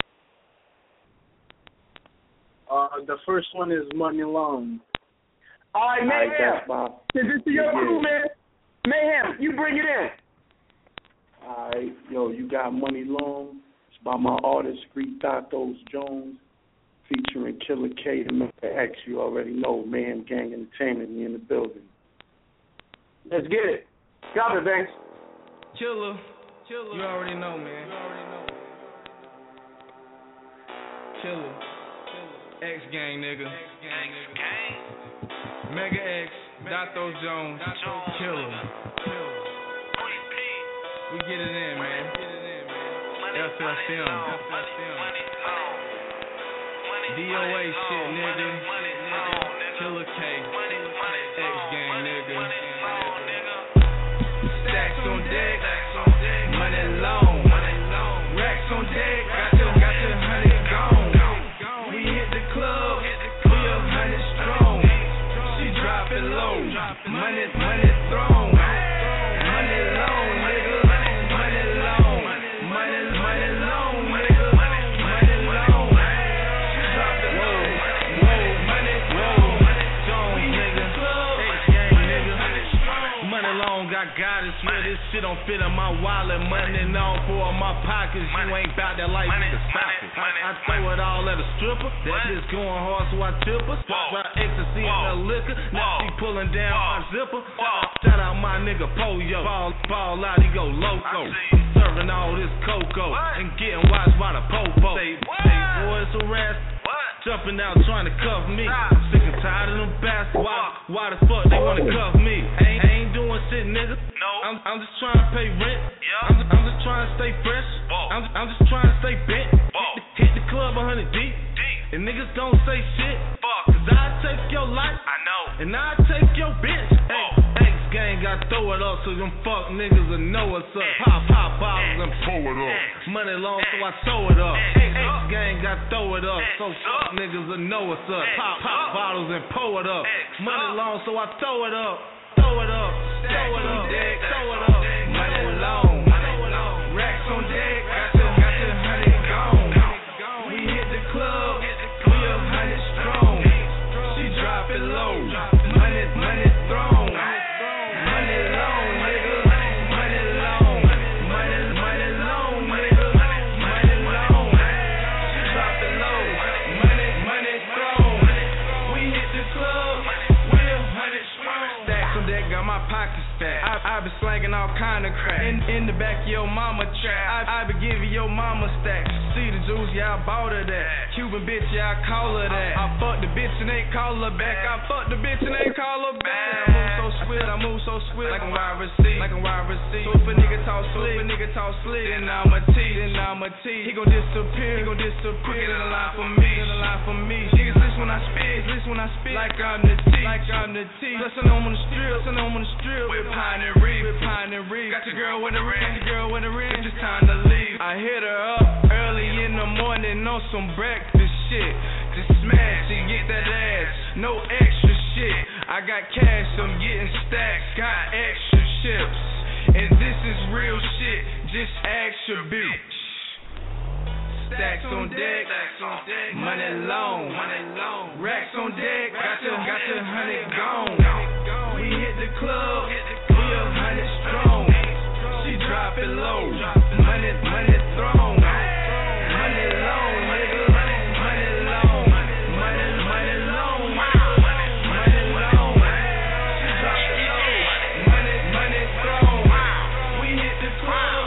The first one is Money Long. All right, Mayhem. This is your crew, man. Mayhem, you bring it in. All right. Yo, you got Money Long. It's by my artist, Street Datos Jones, featuring Killer K, the Mr. X. You already know, Mayhem Gang Entertainment in the building. Let's get it. Drop it, Banks. Killer. You already know, man. Killer. X Gang, nigga. Mega X, Datos Jones, Killer. We get it in, man. FFM. DOA shit, nigga. Killer K. X Gang, nigga. Stacks on deck. Money long. Racks on deck. Got your 100 gone. We hit the club. We 100 strong. She drop it low. Money thrown. Money long, nigga. Money long. Money long, nigga. Money long. She drop it low. Money long. Jones, nigga. X-Gang, nigga. Money long, I got it. Swear this shit don't fit in my wallet. Money long for my pockets. You ain't bout that life, you can stop it. I throw it all at a stripper. That bitch going hard, so I tip her. Try ecstasy and the liquor. Now she pulling down my zipper. Shout out my nigga Poyo. Ball out, he go loco. Serving all this cocoa and getting watched by the popo. Say, boy, it's a rat. Jumping out trying to cuff me. Sick and tired of them bastards. Why the fuck they wanna cuff me? I ain't doing shit, nigga. I'm just trying to pay rent. I'm just trying to stay fresh. I'm just trying to stay bent. Hit the club 100 deep. And niggas don't say shit. Cause I take your life. I know. And I take your bitch. Hey, X Gang, I throw it up so them fuck niggas will know what's up. Pop bottles and pull it up. Money long so I throw it up. X Gang, I throw it up so fuck niggas will know what's up. Pop bottles and pull it up. Money long so I throw it up. Throw it up. Throw it up. Throw it up. Money long. Racks on deck. Got your 100 gone. We hit the club. We 100 strong. She drop it low. Money thrown. Money long, nigga. Money long. Money long, nigga. Money long. She drop it low. Money thrown. We hit the club. We 100 strong. Stacks on deck, got my pockets fat. I been slanging all kind of crap in the back of your mama trap. I been giving your mama stacks. See the juice, yeah, I bought her that. Cuban bitch, yeah, I call her that. I fucked the bitch and ain't call her back. I fucked the bitch and ain't call her back. I move so swift, like I'm wide receipt. So if a nigga talk slick, then I'm a T. He gon' disappear. Get in the line for me. Niggas listen when I spit, like I'm the T. Listen on the strip, with Pine and Reef. Got your girl with a ring, it's just time to leave. I hit her up early in the morning on some breakfast shit. Just smash and get that ass, no extra shit. I got cash, I'm getting stacks, got extra chips. And this is real shit, just ask your bitch. Stacks on deck, money long. Racks on deck, got your 100 gone. We hit the club, we 100 strong. it low. Money thrown. Money long, nigga. Money long. Money long. Money long. She drop it low. Money thrown. We hit the club.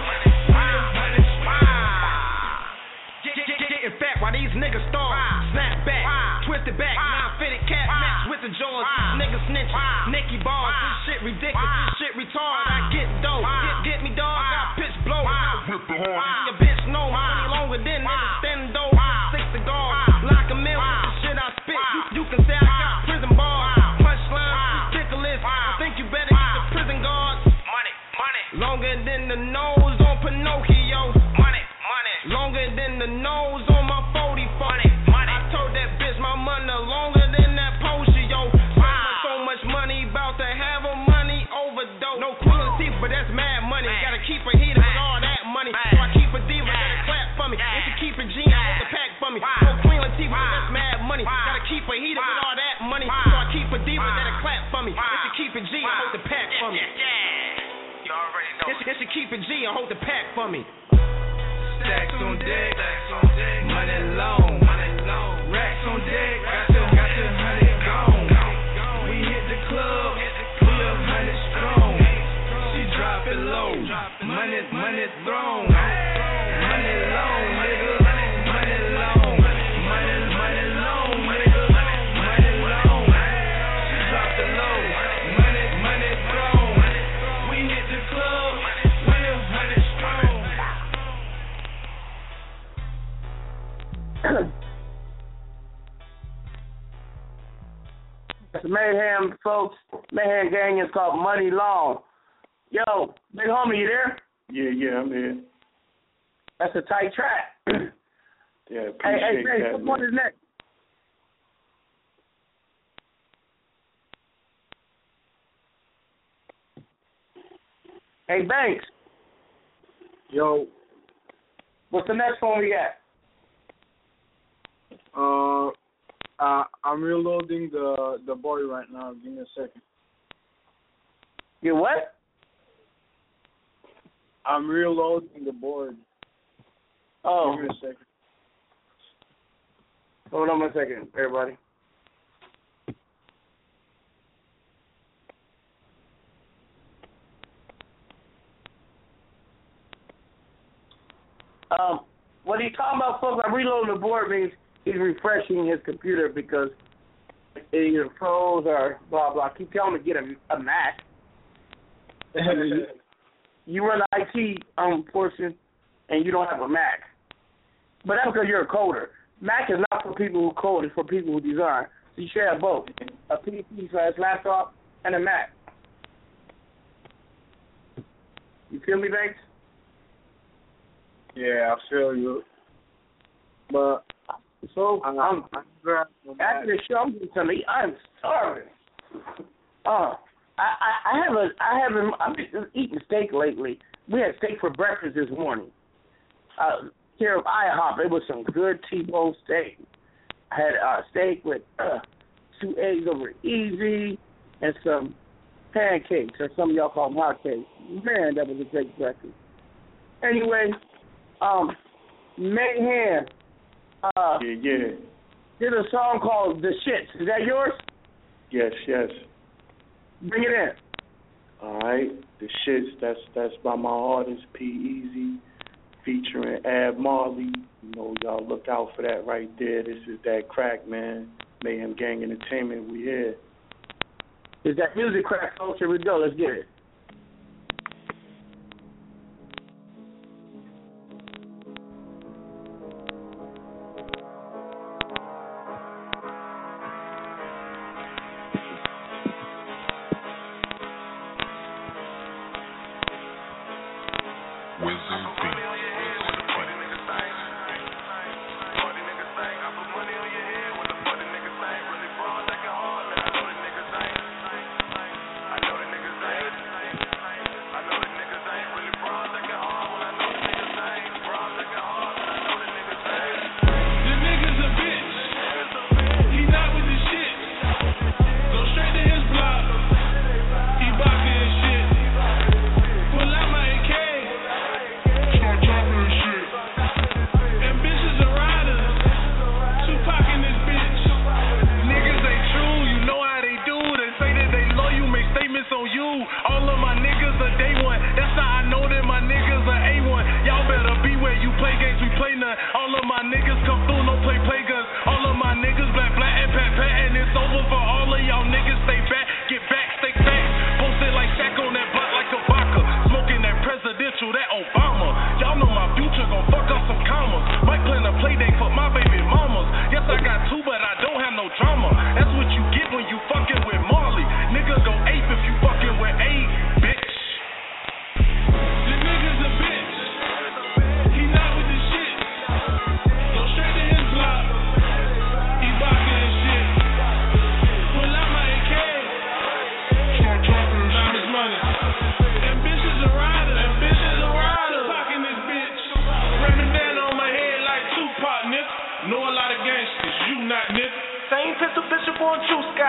Getting fat while these niggas start. Snap back. Twist it back. Non-fitted cat match with the Jordans. Niggas snitch. Nicky balls. This shit ridiculous. This shit retarded. I get dope. Get me dog. I pitch blow. Whip the horn. Your bitch know money longer than Nintendo. 6 cigars. Lock a mill. The shit I spit. You can say I got prison bars. Punchline. Ridiculous. I think you better get the prison guards. Money. Longer than the nose on Pinocchio. Money. Longer than the nose on my 40 money. I told that bitch my money longer than that potion, yo. Spent so much money, about to have a money overdose. No Queen Latifah, but that's mad money. Gotta keep a heater with all that money. So I keep a diva that'll clap for me. If you keep a G, I hold the pack for me. No Queen Latifah, but that's mad money. Gotta keep a heater with all that money. So I keep a diva that'll clap for me. If you keep a G, I hold the pack for me. You already know. If you keep a G, I hold the pack for me. Stacks on deck, money long, racks on deck, got the 100 gone. We hit the club, we 100 strong. She drop it low, money thrown, money long, nigga, money long, money long, nigga, money long. She drop it low, money thrown. We hit the club, we 100 strong. That's Mayhem, folks. Mayhem Gang is called Money Long. Yo, big homie, you there? Yeah, I'm here. That's a tight track. Yeah, appreciate that. What is next? Hey, Banks. Yo. What's the next one we got? I'm reloading the board right now. Give me a second. You what? I'm reloading the board. Oh. Give me a second. Hold on a second, everybody. What he's talking about, folks, I'm reloading the board means he's refreshing his computer because it either froze or blah, blah. I keep telling him to get a Mac. You run the IT portion and you don't have a Mac. But that's because you're a coder. Mac is not for people who code, it's for people who design. So you should have both, a PC/laptop and a Mac. You feel me, Banks? Yeah, I feel you. But so after the show, I'm going to tell you, I'm starving. I've been eating steak lately. We had steak for breakfast this morning. Here at IHOP, it was some good T-bone steak. I had steak with 2 eggs over easy and some pancakes, or some of y'all call them hot cakes. Man, that was a great breakfast. Anyway, Mayhem. Yeah. There's a song called The Shits. Is that yours? Yes. Bring it in. All right. The Shits, that's by my artist, P-Eazy, featuring Ab Marley. You know, y'all look out for that right there. This is that crack, man. Mayhem Gang Entertainment, we here. Is that music crack, folks? Here we go. Let's get it.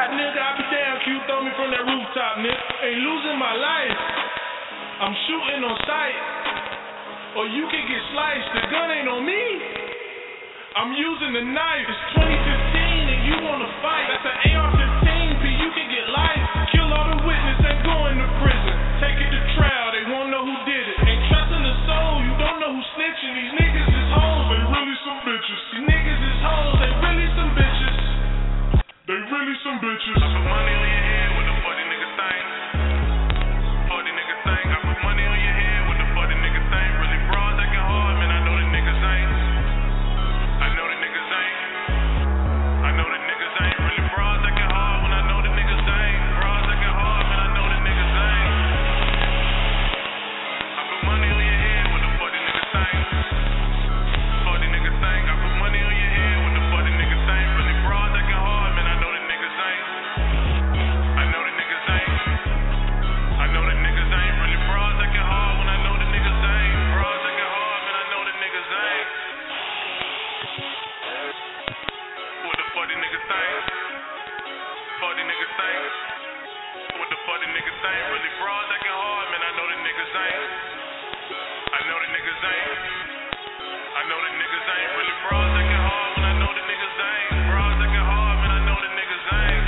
shot, nigga. I be damn if you throw me from that rooftop, nigga. Ain't losing my life. I'm shooting on sight. Or you can get sliced. The gun ain't on me. I'm using the knife. It's 2015 and you wanna fight. That's an AR-15, P. You can get life. Kill all the witnesses and go into prison. Take it to trial. They won't know who did it. Ain't trusting the soul. You don't know who's snitching. These niggas is hoes. They really some bitches. These niggas is hoes. They really some bitches. They really some bitches. I put money on your head with the funny nigga thing. Funny nigga thing. I put money on your head with the funny nigga thing. Really broad, acting hard, man. I know the niggas ain't. I know the niggas ain't. I know the niggas ain't. Really broad, acting hard when I know the niggas ain't. Broad, acting hard, man. I know the niggas ain't. I put money on your head with the funny nigga thing. Funny nigga thing. I put money on your head with the funny nigga thing. Really broad, acting hard, man. I know the niggas ain't. I know the niggas ain't. I know the niggas ain't. Really broad, acting hard when I know the niggas ain't. Broad, acting hard, man. I know the niggas ain't. What the funny nigga thing? Funny nigga thing. What the funny nigga thing? Really broad, acting hard, man. I know the niggas ain't. I know the niggas ain't. I know the niggas ain't. Really broad, acting hard when I know the niggas ain't. Broad, acting hard, man. I know the niggas ain't.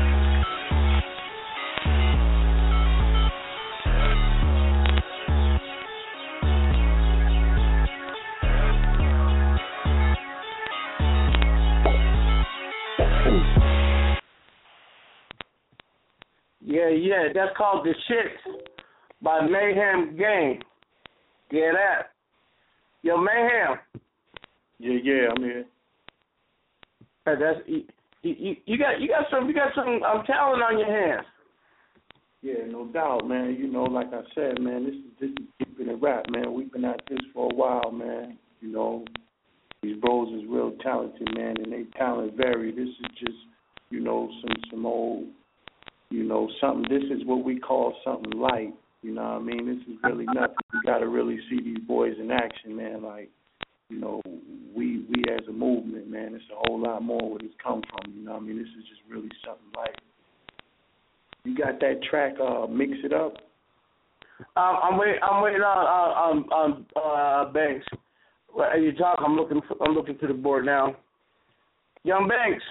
Yeah, that's called The Shits by Mayhem Gang. Yeah, that. Yo, Mayhem. Yeah, I'm here. That's you got some talent on your hands. Yeah, no doubt, man. You know, like I said, man, this is keeping it rap, man. We've been at this for a while, man. You know, these bros is real talented, man, and they talent vary. This is just, you know, some old, you know, something. This is what we call something light. You know what I mean? This is really nothing. You got to really see these boys in action, man. Like, you know, we as a movement, man, it's a whole lot more where it's come from. You know what I mean? This is just really something light. You got that track, Mix It Up? I'm waiting on Banks. As you talk, I'm looking to the board now. Young Banks.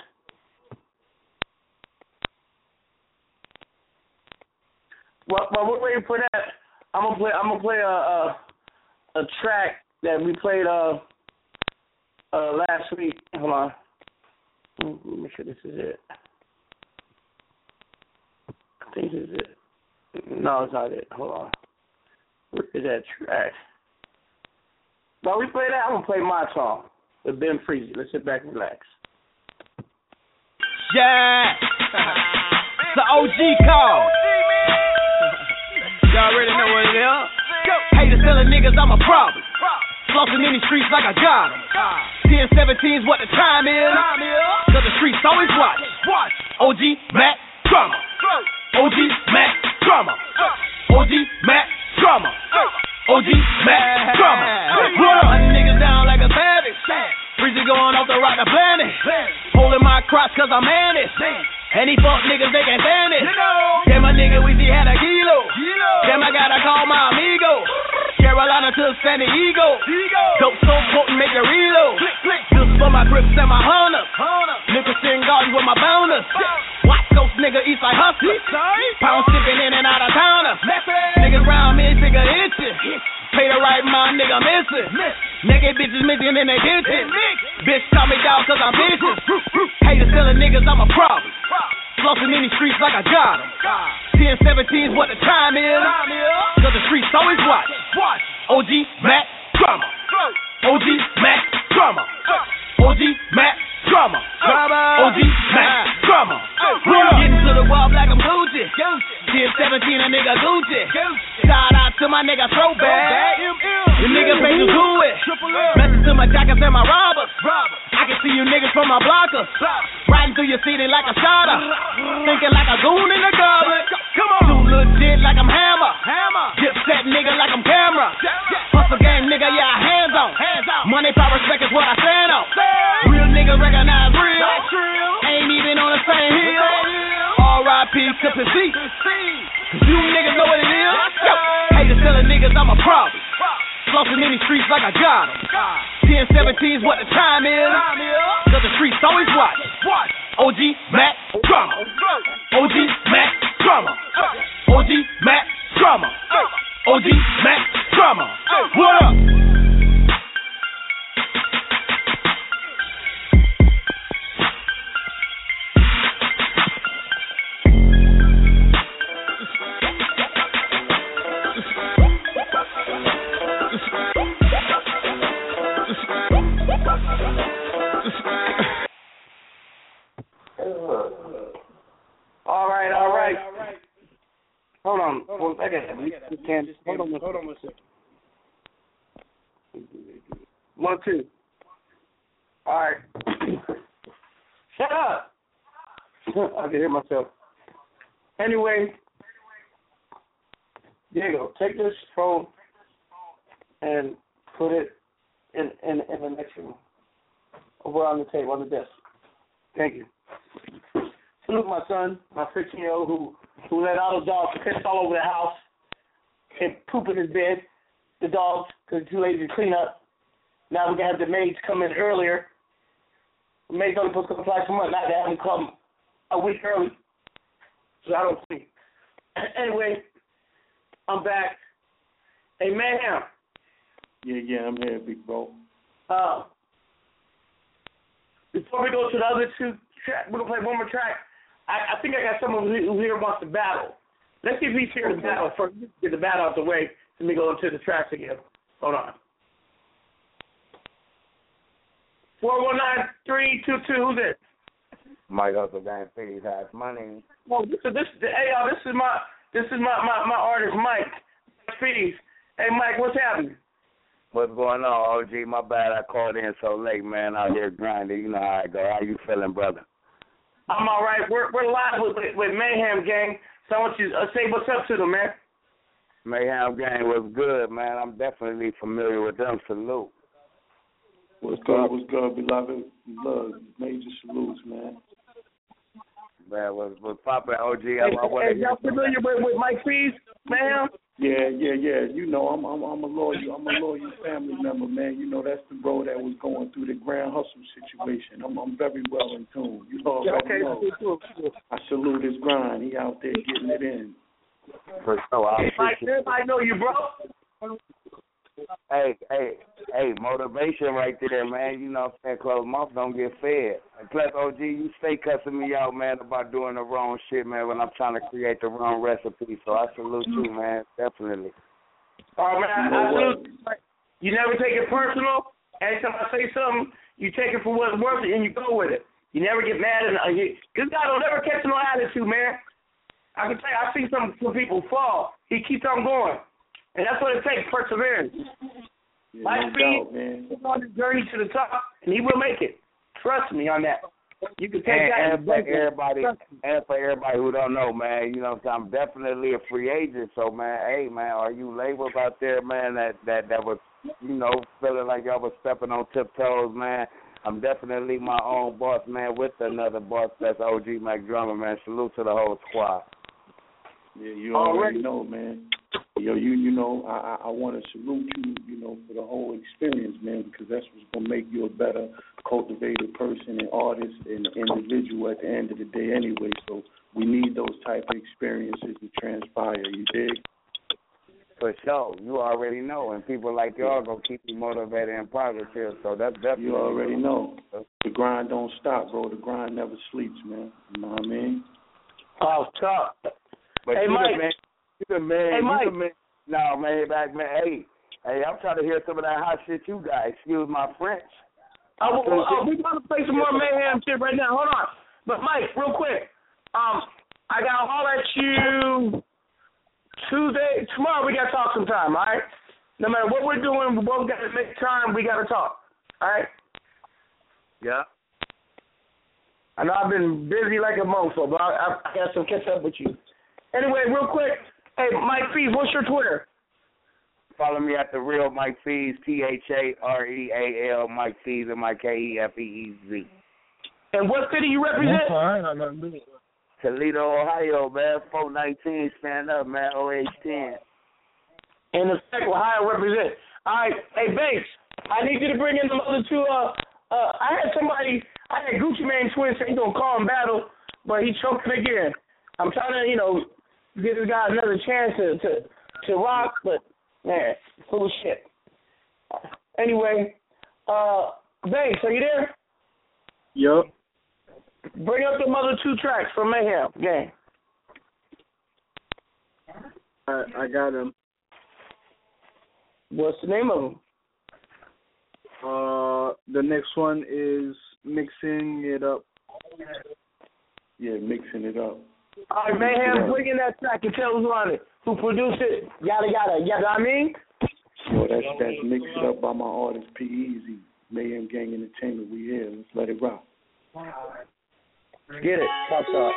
Well, we're waiting for that. I'm gonna play a track that we played last week. Hold on. Let me make sure this is it. I think this is it. No, it's not it. Hold on. Where is that track? While we play that, I'm gonna play my song with Ben Freezy. Let's sit back and relax. Yeah, it's the OG call. Y'all already know what it is. Haters telling niggas I'm a problem. Flossing in these streets like I got them. 10-17's what the time is. Cause the streets always watch. OG Mac Drama. OG Mac Drama. OG Mac Drama. OG Mac Drama. Hunting niggas down like a savage. Freezy going off the rock the planet. Holding my crotch cause I'm managed. And these fuck niggas, they can't stand it. Damn, my nigga, we see had a kilo. Damn, I gotta call my amigo. Carolina to San Diego. Dope so potent, make it reload. Just for my grips and my hunters. Nicholson Garden with my bounders. Watch Coast nigga, Eastside hustlers. Pound sipping in and out of towners. Niggas round me, figure itching. Pay the right mind, nigga, missing. Naked bitches missing in their kitchen. Bitch, call me dog cause I'm vicious. Haters telling niggas I'm a problem. Flossing in these streets like I got them. 10-17's what the time is. Cause the streets always watch. OG Mac Drama. OG Mac Drama. OG Mac Drama. OG Mac Drama. Getting to the wall like I'm Gucci. 10-17 a nigga Gucci. Shout out to my nigga Throwback. You niggas ain't to do it. Blessings to my jackets and my robbers. I can see you niggas from my blockers. Riding through your city like a shotter. Thinking like a goon in the garbage. Too legit like I'm Hammer. Dip set nigga like I'm Camera. Hustle gang nigga, yeah, hands on. Money, power, respect is what I stand on. Real niggas recognize real. Ain't even on the same hill. like I got 'em. 10-17's what the time is. Cause the streets always watch. OG Mac Drama. OG Mac Drama. OG Mac Drama. OG Mac Drama. What up? All right. Hold on 1 second. Hold on 1 second. 1, 2. All right. Shut up. I can hear myself. Anyway, Diego, take this phone and put it in the next room, over on the table, on the desk. Thank you. Salute my son, my 15-year-old, who let all the dogs piss all over the house and poop in his bed. The dogs, because too lazy to clean up. Now we're going to have the maids come in earlier. The maids only supposed to come twice a month. Now they have them come a week early. So I don't see. Anyway, I'm back. Hey, Mayhem. Yeah, I'm here, big bro. Before we go to the other two tracks, we're going to play one more track. I think I got someone who here wants to battle. Let's see if he's here to battle first. Get the battle out the way. Let me go into the tracks again. Hold on. 419-322. Who's this? Mike Hustle Gang Phillies has my name. Well, this is my artist, Mike Speeds. Hey, Mike, what's happening? What's going on, OG? My bad, I called in so late, man. Out here grinding. You know how I go. How you feeling, brother? I'm all right. We're live with Mayhem Gang. So I want you to say what's up to them, man. Mayhem Gang was good, man. I'm definitely familiar with them. Salute. What's good, beloved? Love, major salutes, man. Man, what's poppin', OG? Hey, y'all familiar with Mike Speeds, Mayhem? Yeah. You know, I'm a loyal family member, man. You know, that's the bro that was going through the Grand Hustle situation. I'm very well in tune. You know, Cool. I salute his grind. He out there getting it in. For sure. Mike, everybody know you, bro. Hey, motivation right there, man. You know what I'm saying? Closed mouth don't get fed. And plus, OG, you stay cussing me out, man, about doing the wrong shit, man, when I'm trying to create the wrong recipe. So I salute you, man, definitely. Oh, man, I salute you. You never take it personal. Anytime I say something, you take it for what's worth it and you go with it. You never get mad. This guy don't ever catch no attitude, man. I can tell you, I've seen some people fall. He keeps on going. And that's what it takes, perseverance. Yeah, Mike Speed is on the journey to the top, and he will make it. Trust me on that. You can take that. And for everybody who don't know, man, you know what I'm saying, I'm definitely a free agent. So, man, hey, man, are you labels out there, man, that was, you know, feeling like y'all was stepping on tiptoes, man? I'm definitely my own boss, man, with another boss. That's OG Mac Drama, man. Salute to the whole squad. Yeah, you already know, man. Yo, you know, I want to salute you, you know, for the whole experience, man, because that's what's going to make you a better cultivated person and artist and individual at the end of the day anyway. So we need those type of experiences to transpire, you dig? For sure. You already know. And people like y'all going to keep you motivated and positive. So that's definitely. You already know. The grind don't stop, bro. The grind never sleeps, man. You know what I mean? Oh, stop. But hey, Mike. You the man. Hey, Mike. No, man, back, man. Hey, I'm trying to hear some of that hot shit you got. Excuse my French. We're going to play some more Mayhem shit right now. Hold on. But, Mike, real quick. I got to holler at you Tuesday. Tomorrow we got to talk sometime, all right? No matter what we're doing, we both got to make time. We got to talk, all right? Yeah. I know I've been busy like a mofo, but I got some catch up with you. Anyway, real quick, hey, Mike Fees, what's your Twitter? Follow me at the real Mike Fees, THAREAL, Mike Fees, and my KEFEEZ. And what city you represent? Toledo, Ohio, man. 419, stand up, man. OH10. In effect, Ohio represent. All right, hey Banks, I need you to bring in the other two. I had Gucci Mane Twin say he's gonna call him battle, but he choked it again. I'm trying to, give this guy another chance to rock, but man, full of shit. Anyway, Banks, are you there? Yup. Bring up the other two tracks from Mayhem Gang. I got them. What's the name of them? The next one is Mixing It Up. Yeah, Mixing It Up. All right, Mayhem, bring in that track and tell us who on it, who produced it, yada yada. You know what I mean? Yo, that's Mix It Up by my artist P Easy. Mayhem Gang Entertainment. We here. Let's let it rock. Get it, Top Star.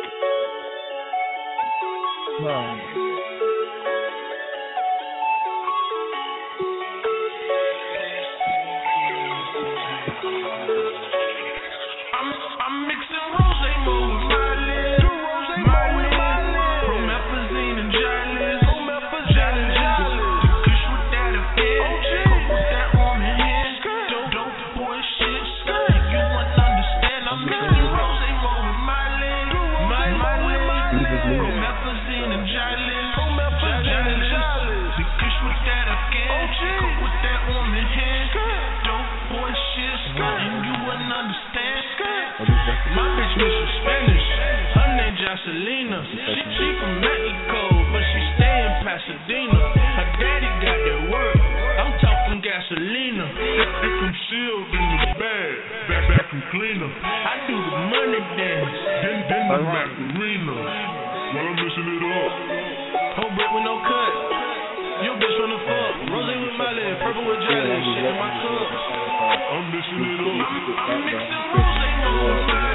I'm mixing rose mo with Miley, promethazine and Jollies, the kush with that affair, with that woman here, dope boy shit, you wouldn't understand. I'm mixing rose mo with Miley, promethazine and Jollies, the kush with that affair, with that woman here, dope boy shit, you wouldn't understand. My bitch was Spanish, her name Jocelina. She from Mexico, but she stay in Pasadena. Her daddy got that work, I'm talking gasolina. If I'm sealed in the bag from cleaner. I do the money dance, then the Macarena. While I'm missing it up. Whole brick with no cut. Your bitch wanna fuck. Rose with Miley, purple with jelly. Shit in my cup. I'm missing it up. I'm mixing rose with Miley.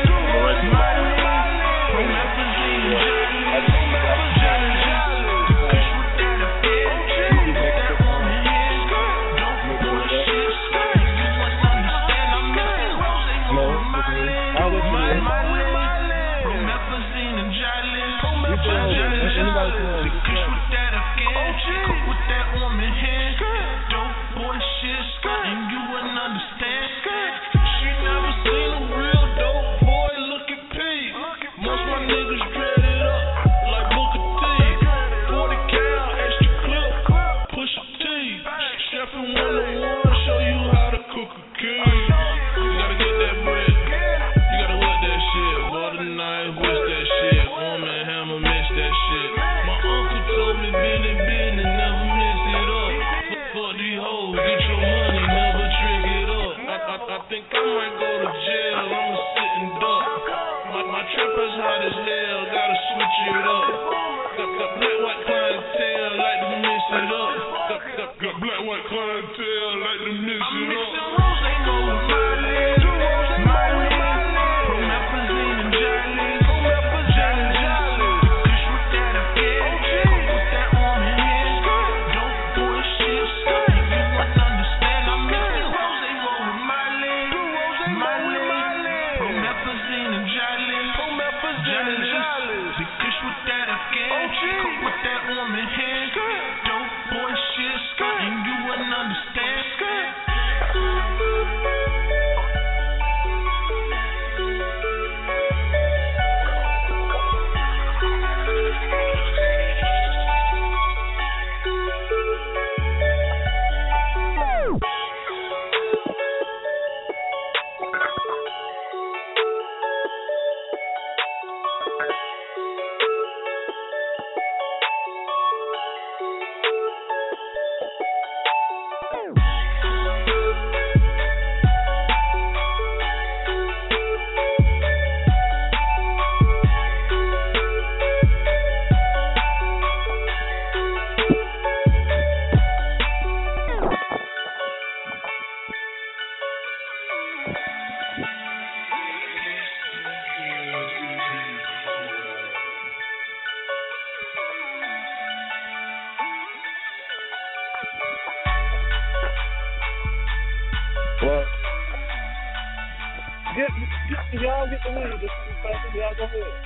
Y'all get the win. Y'all go ahead.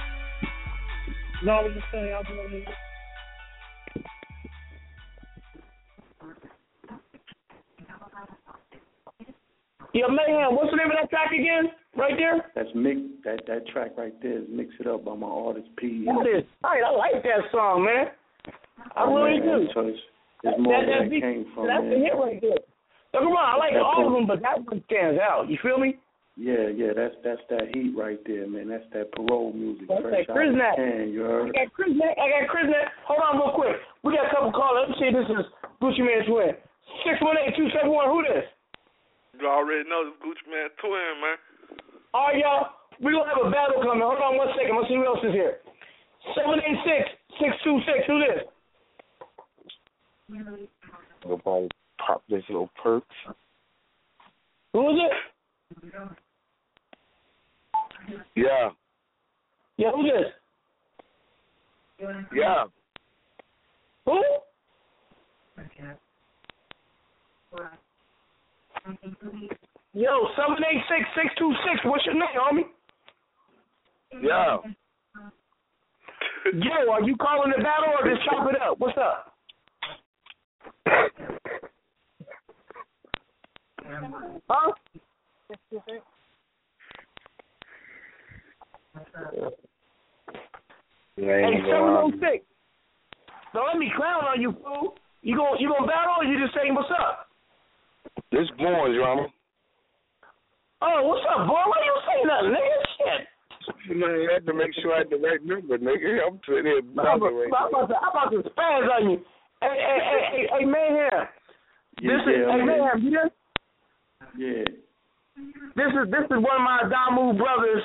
No, I was just saying, y'all go ahead. Yo, Mayhem, what's the name of that track again? Right there? That's that track right there is Mix It Up by my artist P. That is tight. I like that song, man. I really do. So it's more where that came from, that's man. the hit right there. Don't get me wrong, I like all of them, but that one stands out. You feel me? Yeah, that's that heat right there, man. That's that parole music. That's Fresh that Chris out of Nat. can, you heard? I got Chris Nat. Hold on real quick. We got a couple callers. Let me see. This is Gucci Mane Twin. 618-271. Who this? You already know this Gucci Mane Twin, man. All right, y'all. We're going to have a battle coming. Hold on 1 second. Let's see who else is here. 786-626. Who this? Nobody pop this little perks. Who is it? Yeah. Yeah, who this? Yeah. Who? Yo, 786-626. What's your name, homie? Yeah. Yo, are you calling the battle or just chop it up? What's up? Huh? Hey, 706. Don't let me clown on you, fool. You gonna battle or you just saying what's up? This Born drama. Oh, what's up, boy? Why you saying nothing, nigga? Shit. Man, I had to make sure I had the right number, nigga. I'm sitting here I'm about to spaz on you. Hey, Mayhem. Hey, Mayhem, you there? Yeah. This is one of my Damu brothers,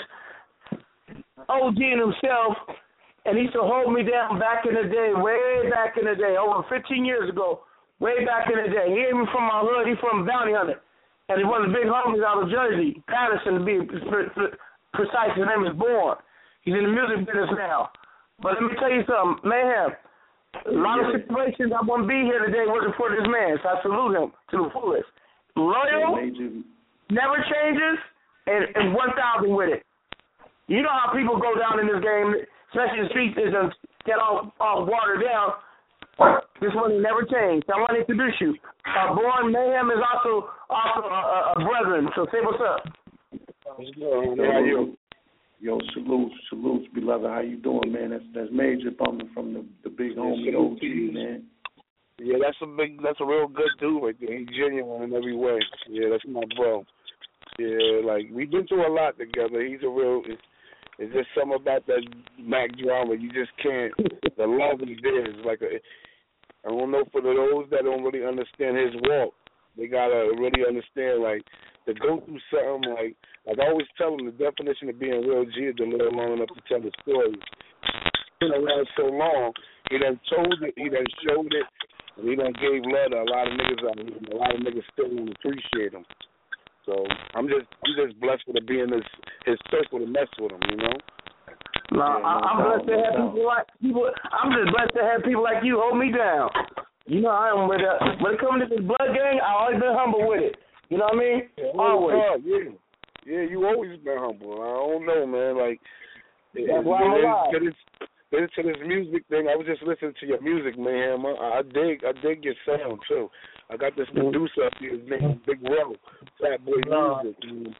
OG himself, and he used to hold me down back in the day, way back in the day, over 15 years ago, way back in the day. He ain't even from my hood. He from Bounty Hunter, and he's one of the big homies out of Jersey, Patterson to be precise. His name is Born. He's in the music business now. But let me tell you something, Mayhem. A lot of situations I wouldn't be here today wasn't for this man, so I salute him to the fullest. Loyal, never changes, and 1,000 with it. You know how people go down in this game, especially the streets, is get all watered down. This one never changed. I want to introduce you. Born Mayhem is also a brethren, so say what's up. What's good? How are you? Yo, salutes, beloved. How you doing, man? That's Major bumping from the big homie OG, man. Yeah, that's a real good dude right there. He's genuine in every way. Yeah, that's my bro. Yeah, like we've been through a lot together. He's a real. It's just something about that Mac drama. You just can't. The love is there. It's like I don't know, for those that don't really understand his walk, they gotta really understand, like, to go through something like I always tell them, the definition of being real G is to live long enough to tell the story. He's been around so long, he done told it, he done showed it, and he done gave love to a lot of niggas out here, and a lot of niggas still don't appreciate him. So I'm just blessed to be in his circle to mess with him, you know. No, I'm blessed to have people. I'm just blessed to have people like you hold me down. You know, I am when it comes to this blood gang, I always been humble with it. You know what I mean? Yeah, always. Yeah, you always been humble. I don't know, man. Like, that's why I'm alive. To this music thing, I was just listening to your music, man. I dig your sound too. I got this producer up here, his name is Big Row, Fat Boy Music.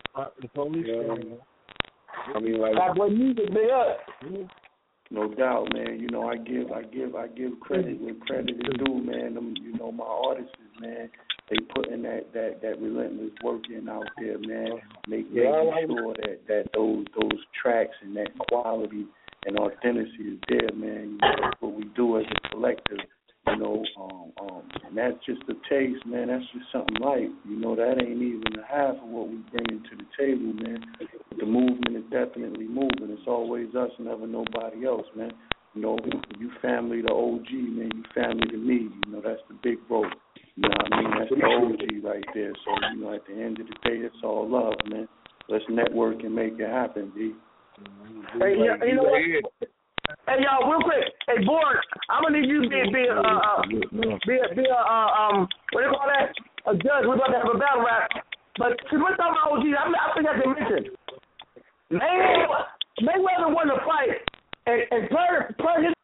I mean, like Fat Boy Music, big up. No doubt, man. You know, I give credit when credit is due, man. You know, my artists, man, they put in that relentless work in out there, man. Making sure that those tracks and that quality and authenticity is there, man. You know, that's what we do as a collective. You know, and that's just a taste, man. That's just something light. You know, that ain't even a half of what we bring to the table, man. The movement is definitely moving. It's always us, never nobody else, man. You know, you family to OG, man. You family to me. You know, that's the big bro. You know what I mean? That's the OG right there. So, you know, at the end of the day, it's all love, man. Let's network and make it happen, B. Hey, you know what? Hey, y'all, real quick. Hey, Born, I'm gonna need you to be what do you call that? A judge. We're about to have a battle rap. But since we're talking about OG, I forgot to mention. Mayweather won the fight, and per his